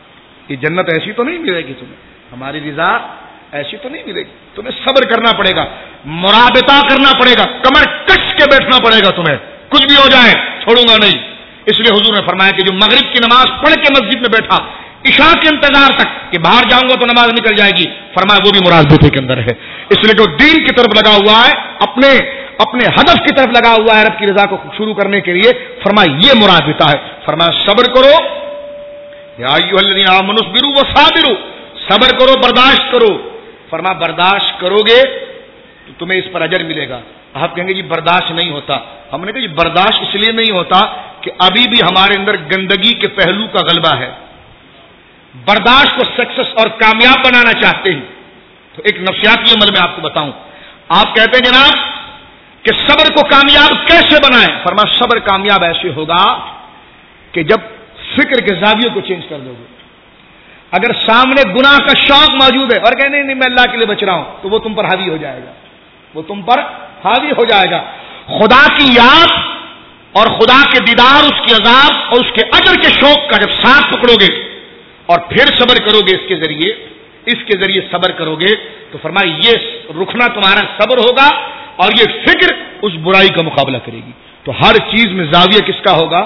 یہ جنت ایسی تو نہیں ملے گی تمہیں، ہماری رضا ایسی تو نہیں ملے گی، تمہیں صبر کرنا پڑے گا، مرابطہ کرنا پڑے گا، کمر کس کے بیٹھنا پڑے گا تمہیں، کچھ بھی ہو جائے چھوڑوں گا نہیں۔ اس لیے حضور نے فرمایا کہ جو مغرب کی نماز پڑھ کے مسجد میں بیٹھا عشاء کے انتظار تک کہ باہر جاؤں گا تو نماز نکل جائے گی، فرمایا وہ بھی مرابطے کے اندر ہے۔ اس لیے جو دین کی طرف لگا ہوا ہے، اپنے ہدف کی طرف لگا ہوا ہے رب کی رضا کو شروع کرنے کے لیے، فرمایا یہ مرابطہ ہے۔ فرمایا صبر کرو، یا ایھا الذین آمنوا اصبروا وصابروا، صبر کرو، برداشت کرو۔ فرمایا برداشت کرو گے تو تمہیں اس پر اجر ملے گا۔ آپ کہیں گے جی برداشت نہیں ہوتا، ہم نے کہا جی برداشت اس لیے نہیں ہوتا کہ ابھی بھی ہمارے اندر گندگی کے پہلو کا غلبہ ہے، برداشت کو سکسس اور کامیاب بنانا چاہتے ہیں۔ تو ایک نفسیاتی عمل میں آپ کو بتاؤں، آپ کہتے ہیں جناب کہ صبر کو کامیاب کیسے بنائیں؟ فرمایا صبر کامیاب ایسے ہوگا کہ جب فکر کے زاویے کو چینج کر دو گے۔ اگر سامنے گناہ کا شوق موجود ہے اور کہ نہیں میں اللہ کے لیے بچ رہا ہوں، تو وہ تم پر حاوی ہو جائے گا، وہ تم پر حاوی ہو جائے گا۔ خدا کی یاد اور خدا کے دیدار، اس کی عذاب اور اس کے اجر کے شوق کا جب ساتھ پکڑو گے اور پھر صبر کرو گے، اس کے ذریعے صبر کرو گے، تو فرمایا یہ رکنا تمہارا صبر ہوگا اور یہ فکر اس برائی کا مقابلہ کرے گی۔ تو ہر چیز میں زاویہ کس کا ہوگا؟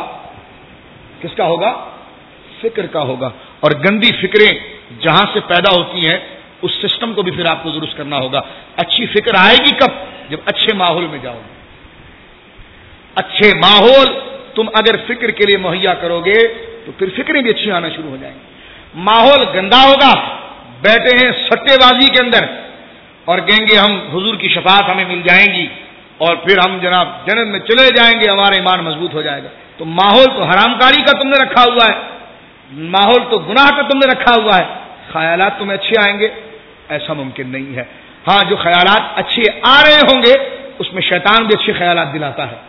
فکر کا ہوگا۔ اور گندی فکریں جہاں سے پیدا ہوتی ہیں اس سسٹم کو بھی پھر آپ کو درست کرنا ہوگا۔ اچھی فکر آئے گی کب؟ جب اچھے ماحول میں جاؤ گے۔ اچھے ماحول تم اگر فکر کے لیے مہیا کرو گے تو پھر فکریں بھی اچھی آنا شروع ہو جائیں گی۔ ماحول گندا ہوگا، بیٹھے ہیں سٹے بازی کے اندر اور کہیں گے ہم حضور کی شفاعت ہمیں مل جائیں گی اور پھر ہم جناب جنت میں چلے جائیں گے، ہمارا ایمان مضبوط ہو جائے گا۔ تو ماحول تو حرام کاری کا تم نے رکھا ہوا ہے، ماحول تو گناہ کا تم نے رکھا ہوا ہے، خیالات تمہیں اچھے آئیں گے؟ ایسا ممکن نہیں ہے۔ ہاں جو خیالات اچھے آ رہے ہوں گے اس میں شیطان بھی اچھے خیالات دلاتا ہے،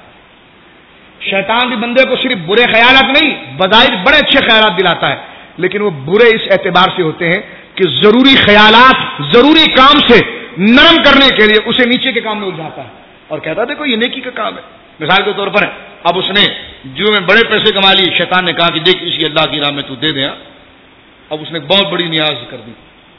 شیطان بھی بندے کو صرف برے خیالات نہیں بظاہر بڑے اچھے خیالات دلاتا ہے، لیکن وہ برے اس اعتبار سے ہوتے ہیں کہ ضروری خیالات ضروری کام سے نرم کرنے کے لیے اسے نیچے کے کام میں الجھاتا ہے اور کہتا ہے دیکھو یہ نیکی کا کام ہے۔ مثال کے طور پر اب اس نے جو میں بڑے پیسے کما لیے، شیطان نے کہا کہ دیکھ اسی اللہ کی راہ میں تو دے دیں، اب اس نے بہت بڑی نیاز کر دی،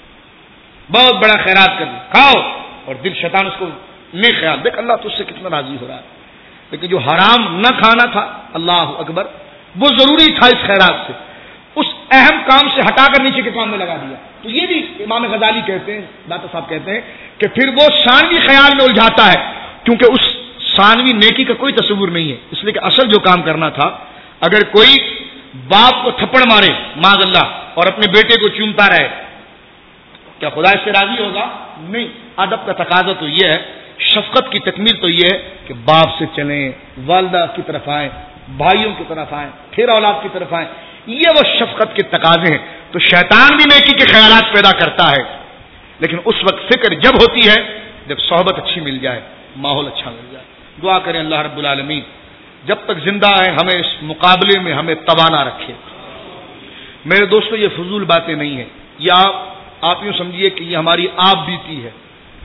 بہت بڑا خیرات کر دی، کھاؤ، اور دل شیطان اس کو نہیں خیال، دیکھ اللہ تجھ سے کتنا راضی ہو رہا ہے، لیکن جو حرام نہ کھانا تھا، اللہ اکبر، وہ ضروری تھا اس خیرات سے، اس اہم کام سے ہٹا کر نیچے کے کام میں لگا دیا۔ تو یہ بھی امام غزالی کہتے ہیں، داتا صاحب کہتے ہیں کہ پھر وہ ثانوی خیال میں الجھاتا ہے، کیونکہ اس ثانوی نیکی کا کوئی تصور نہیں ہے، اس لیے کہ اصل جو کام کرنا تھا، اگر کوئی باپ کو تھپڑ مارے معاذ اللہ اور اپنے بیٹے کو چومتا رہے، کیا خدا اس سے راضی ہوگا؟ نہیں۔ ادب کا تقاضا تو یہ ہے، شفقت کی تکمیل تو یہ ہے کہ باپ سے چلیں، والدہ کی طرف آئیں، بھائیوں کی طرف آئیں، پھر اولاد کی طرف آئیں، یہ وہ شفقت کے تقاضے ہیں۔ تو شیطان بھی نیکی کے خیالات پیدا کرتا ہے، لیکن اس وقت فکر جب ہوتی ہے جب صحبت اچھی مل جائے، ماحول اچھا مل جائے۔ دعا کریں اللہ رب العالمین جب تک زندہ ہے ہمیں اس مقابلے میں ہمیں توانا رکھے۔ میرے دوستو یہ فضول باتیں نہیں ہیں، یہ آپ یوں سمجھیے کہ یہ ہماری آپ بیتی ہے۔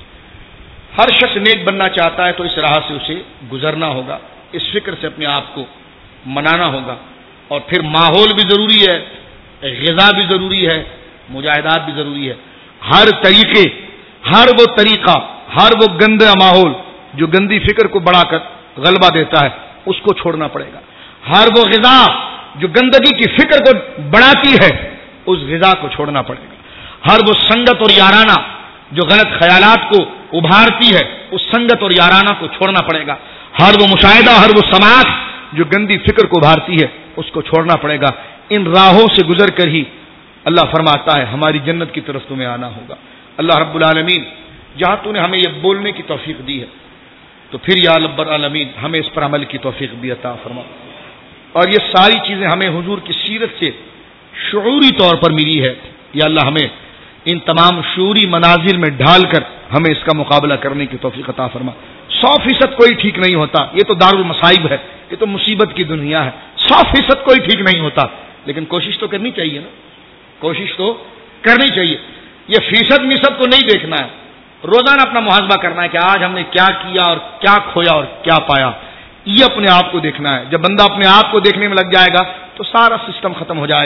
ہر شخص نیک بننا چاہتا ہے تو اس راہ سے اسے گزرنا ہوگا، اس فکر سے اپنے آپ کو منانا ہوگا، اور پھر ماحول بھی ضروری ہے، غذا بھی ضروری ہے، مجاہدات بھی ضروری ہے۔ ہر طریقے، ہر وہ طریقہ، ہر وہ گندا ماحول جو گندی فکر کو بڑھا کر غلبہ دیتا ہے اس کو چھوڑنا پڑے گا۔ ہر وہ غذا جو گندگی کی فکر کو بڑھاتی ہے اس غذا کو چھوڑنا پڑے گا۔ ہر وہ سنگت اور یارانہ جو غلط خیالات کو ابھارتی ہے اس سنگت اور یارانہ کو چھوڑنا پڑے گا۔ ہر وہ مشاہدہ، ہر وہ سماعت جو گندی فکر کو ابھارتی ہے اس کو چھوڑنا پڑے گا۔ ان راہوں سے گزر کر ہی اللہ فرماتا ہے ہماری جنت کی طرف تمہیں آنا ہوگا۔ اللہ رب العالمین جہاں تو نے ہمیں یہ بولنے کی توفیق دی ہے تو پھر یا رب العالمین ہمیں اس پر عمل کی توفیق بھی عطا فرما، اور یہ ساری چیزیں ہمیں حضور کی سیرت سے شعوری طور پر ملی ہے۔ یا اللہ ہمیں ان تمام شعوری مناظر میں ڈھال کر ہمیں اس کا مقابلہ کرنے کی توفیق عطا فرما۔ 100% کوئی ٹھیک نہیں ہوتا، یہ تو دارالمصائب ہے، یہ تو مصیبت کی دنیا ہے۔ 100% کوئی ٹھیک نہیں ہوتا، لیکن کوشش تو کرنی چاہیے نا، کوشش تو کرنی چاہیے۔ یہ فیصد میصد کو نہیں دیکھنا ہے، روزانہ اپنا محاسبہ کرنا ہے کہ آج ہم نے کیا کیا اور کیا کھویا اور کیا پایا، یہ اپنے آپ کو دیکھنا ہے۔ جب بندہ اپنے آپ کو دیکھنے میں لگ جائے گا تو سارا سسٹم ختم ہو جائے گا۔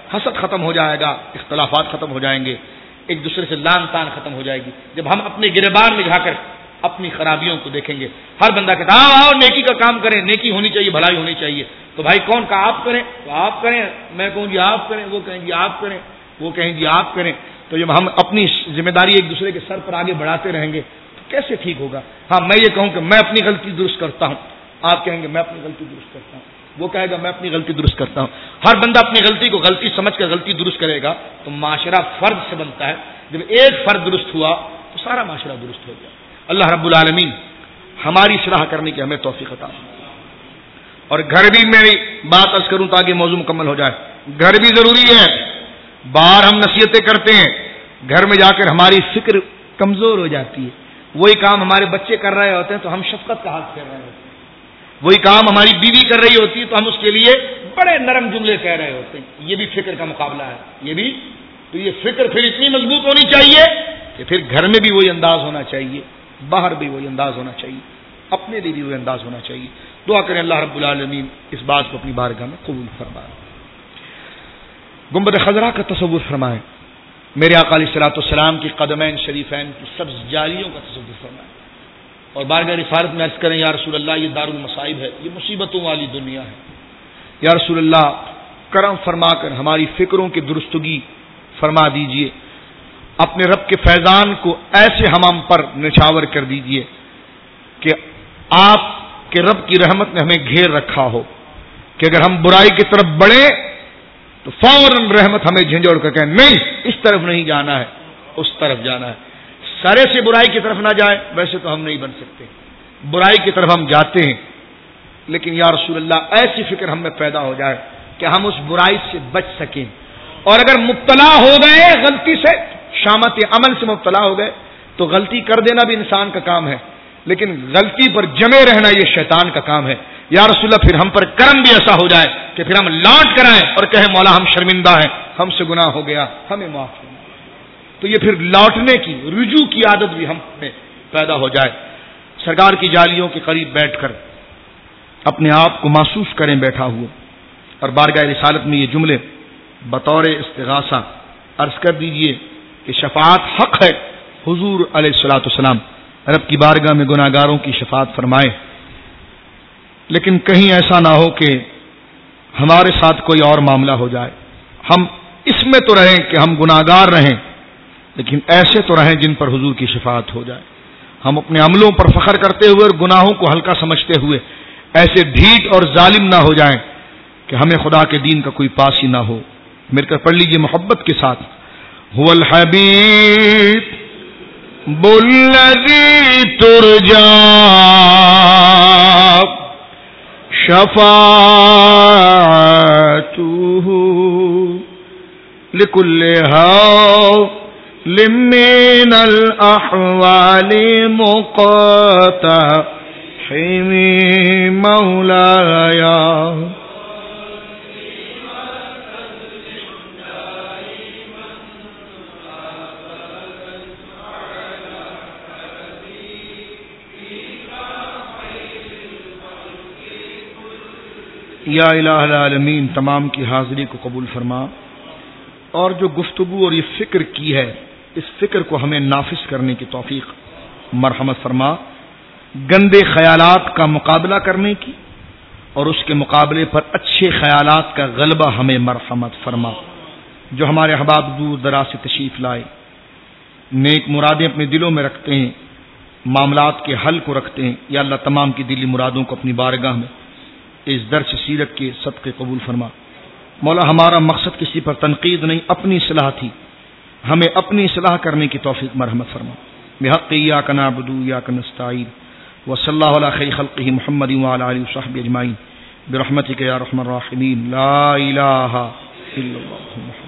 حسد ختم ہو جائے گا، اختلافات ختم ہو جائیں گے، ایک دوسرے سے لان تان ختم ہو جائے گی. جب ہم اپنے گریبان میں جا کر اپنی خرابیوں کو دیکھیں گے، ہر بندہ کہتا ہے آؤ نیکی کا کام کریں، نیکی ہونی چاہیے، بھلائی ہونی چاہیے. تو بھائی کون کہا آپ کریں؟ تو آپ کریں. میں کہوں جی آپ کریں، وہ کہیں جی آپ کریں، وہ کہیں جی آپ کریں. تو جب ہم اپنی ذمہ داری ایک دوسرے کے سر پر آگے بڑھاتے رہیں گے تو کیسے ٹھیک ہوگا؟ ہاں میں یہ کہوں کہ میں اپنی غلطی درست کرتا ہوں، آپ کہیں گے میں اپنی غلطی درست کرتا ہوں، وہ کہے گا میں اپنی غلطی درست کرتا ہوں. ہر بندہ اپنی غلطی کو غلطی سمجھ کر غلطی درست کرے گا تو معاشرہ فرد سے بنتا ہے. جب ایک فرد درست ہوا تو سارا معاشرہ درست ہو گیا. اللہ رب العالمین ہماری اصلاح کرنے کی ہمیں توفیق عطا فرمائے. اور گھر بھی میری بات عرض کروں تاکہ موضوع مکمل ہو جائے. گھر بھی ضروری ہے. باہر ہم نصیحتیں کرتے ہیں، گھر میں جا کر ہماری فکر کمزور ہو جاتی ہے. وہی کام ہمارے بچے کر رہے ہوتے ہیں تو ہم شفقت کا ہاتھ پھیر رہے ہوتے ہیں. وہی کام ہماری بیوی کر رہی ہوتی ہے تو ہم اس کے لیے بڑے نرم جملے کہہ رہے ہوتے ہیں. یہ بھی فکر کا مقابلہ ہے. یہ بھی تو یہ فکر پھر اتنی مضبوط ہونی چاہیے کہ پھر گھر میں بھی وہی انداز ہونا چاہیے، باہر بھی وہی انداز ہونا چاہیے، اپنے لیے بھی وہی انداز ہونا چاہیے. دعا کریں اللہ رب العالمین اس بات کو اپنی بارگاہ میں قبول فرمائے. گنبد خضرا کا تصور فرمائے. میرے آقا علیہ الصلوۃ والسلام کی قدمین شریفین کی سبز جالیوں کا تصور فرمائے اور بارگاہ رسالت میں عرض کریں یا رسول اللہ یہ دار المصائب ہے، یہ مصیبتوں والی دنیا ہے. یا رسول اللہ کرم فرما کر ہماری فکروں کی درستگی فرما دیجئے، اپنے رب کے فیضان کو ایسے ہم پر نچھاور کر دیجئے کہ آپ کہ رب کی رحمت نے ہمیں گھیر رکھا ہو کہ اگر ہم برائی کی طرف بڑھیں تو فوراً رحمت ہمیں جھنجھوڑ کر کہیں نہیں اس طرف نہیں جانا ہے، اس طرف جانا ہے. سرے سے برائی کی طرف نہ جائے، ویسے تو ہم نہیں بن سکتے، برائی کی طرف ہم جاتے ہیں، لیکن یا رسول اللہ ایسی فکر ہم میں پیدا ہو جائے کہ ہم اس برائی سے بچ سکیں. اور اگر مبتلا ہو گئے غلطی سے، شامت عمل سے مبتلا ہو گئے تو غلطی کر دینا بھی انسان کا کام ہے، لیکن غلطی پر جمے رہنا یہ شیطان کا کام ہے. یا رسول اللہ پھر ہم پر کرم بھی ایسا ہو جائے کہ پھر ہم لوٹ کر آئیں اور کہیں مولا ہم شرمندہ ہیں، ہم سے گناہ ہو گیا، ہمیں معاف کرنا. تو یہ پھر لوٹنے کی، رجوع کی عادت بھی ہم میں پیدا ہو جائے. سرکار کی جالیوں کے قریب بیٹھ کر اپنے آپ کو محسوس کریں بیٹھا ہوا اور بارگاہ رسالت میں یہ جملے بطور استغاثہ عرض کر دیجئے کہ شفاعت حق ہے. حضور علیہ الصلوۃ والسلام رب کی بارگاہ میں گناہگاروں کی شفاعت فرمائے، لیکن کہیں ایسا نہ ہو کہ ہمارے ساتھ کوئی اور معاملہ ہو جائے. ہم اس میں تو رہیں کہ ہم گناہگار رہیں، لیکن ایسے تو رہیں جن پر حضور کی شفاعت ہو جائے. ہم اپنے عملوں پر فخر کرتے ہوئے اور گناہوں کو ہلکا سمجھتے ہوئے ایسے ڈھیٹ اور ظالم نہ ہو جائیں کہ ہمیں خدا کے دین کا کوئی پاس ہی نہ ہو. مل کر پڑھ لیجیے محبت کے ساتھ. هو الحبیب بالذی ترجا شفاعته لكل حال من الأحوال مقتحم مولاي. یا الہ العالمین تمام کی حاضری کو قبول فرما اور جو گفتگو اور یہ فکر کی ہے اس فکر کو ہمیں نافذ کرنے کی توفیق مرحمت فرما. گندے خیالات کا مقابلہ کرنے کی اور اس کے مقابلے پر اچھے خیالات کا غلبہ ہمیں مرحمت فرما. جو ہمارے احباب دور دراز سے تشریف لائے نیک مرادیں اپنے دلوں میں رکھتے ہیں، معاملات کے حل کو رکھتے ہیں، یا اللہ تمام کی دلی مرادوں کو اپنی بارگاہ میں اس درس سیرت کے صدقے قبول فرما. مولا ہمارا مقصد کسی پر تنقید نہیں، اپنی اصلاح تھی، ہمیں اپنی اصلاح کرنے کی توفیق مرحمت فرما. بحق ایاک نعبد و ایاک نستعین وصلی اللہ علی خیر خلقہ محمد وعلی آلہ وصحبہ اجمعین برحمتک یا ارحم الراحمین. لا الہ الا اللہ.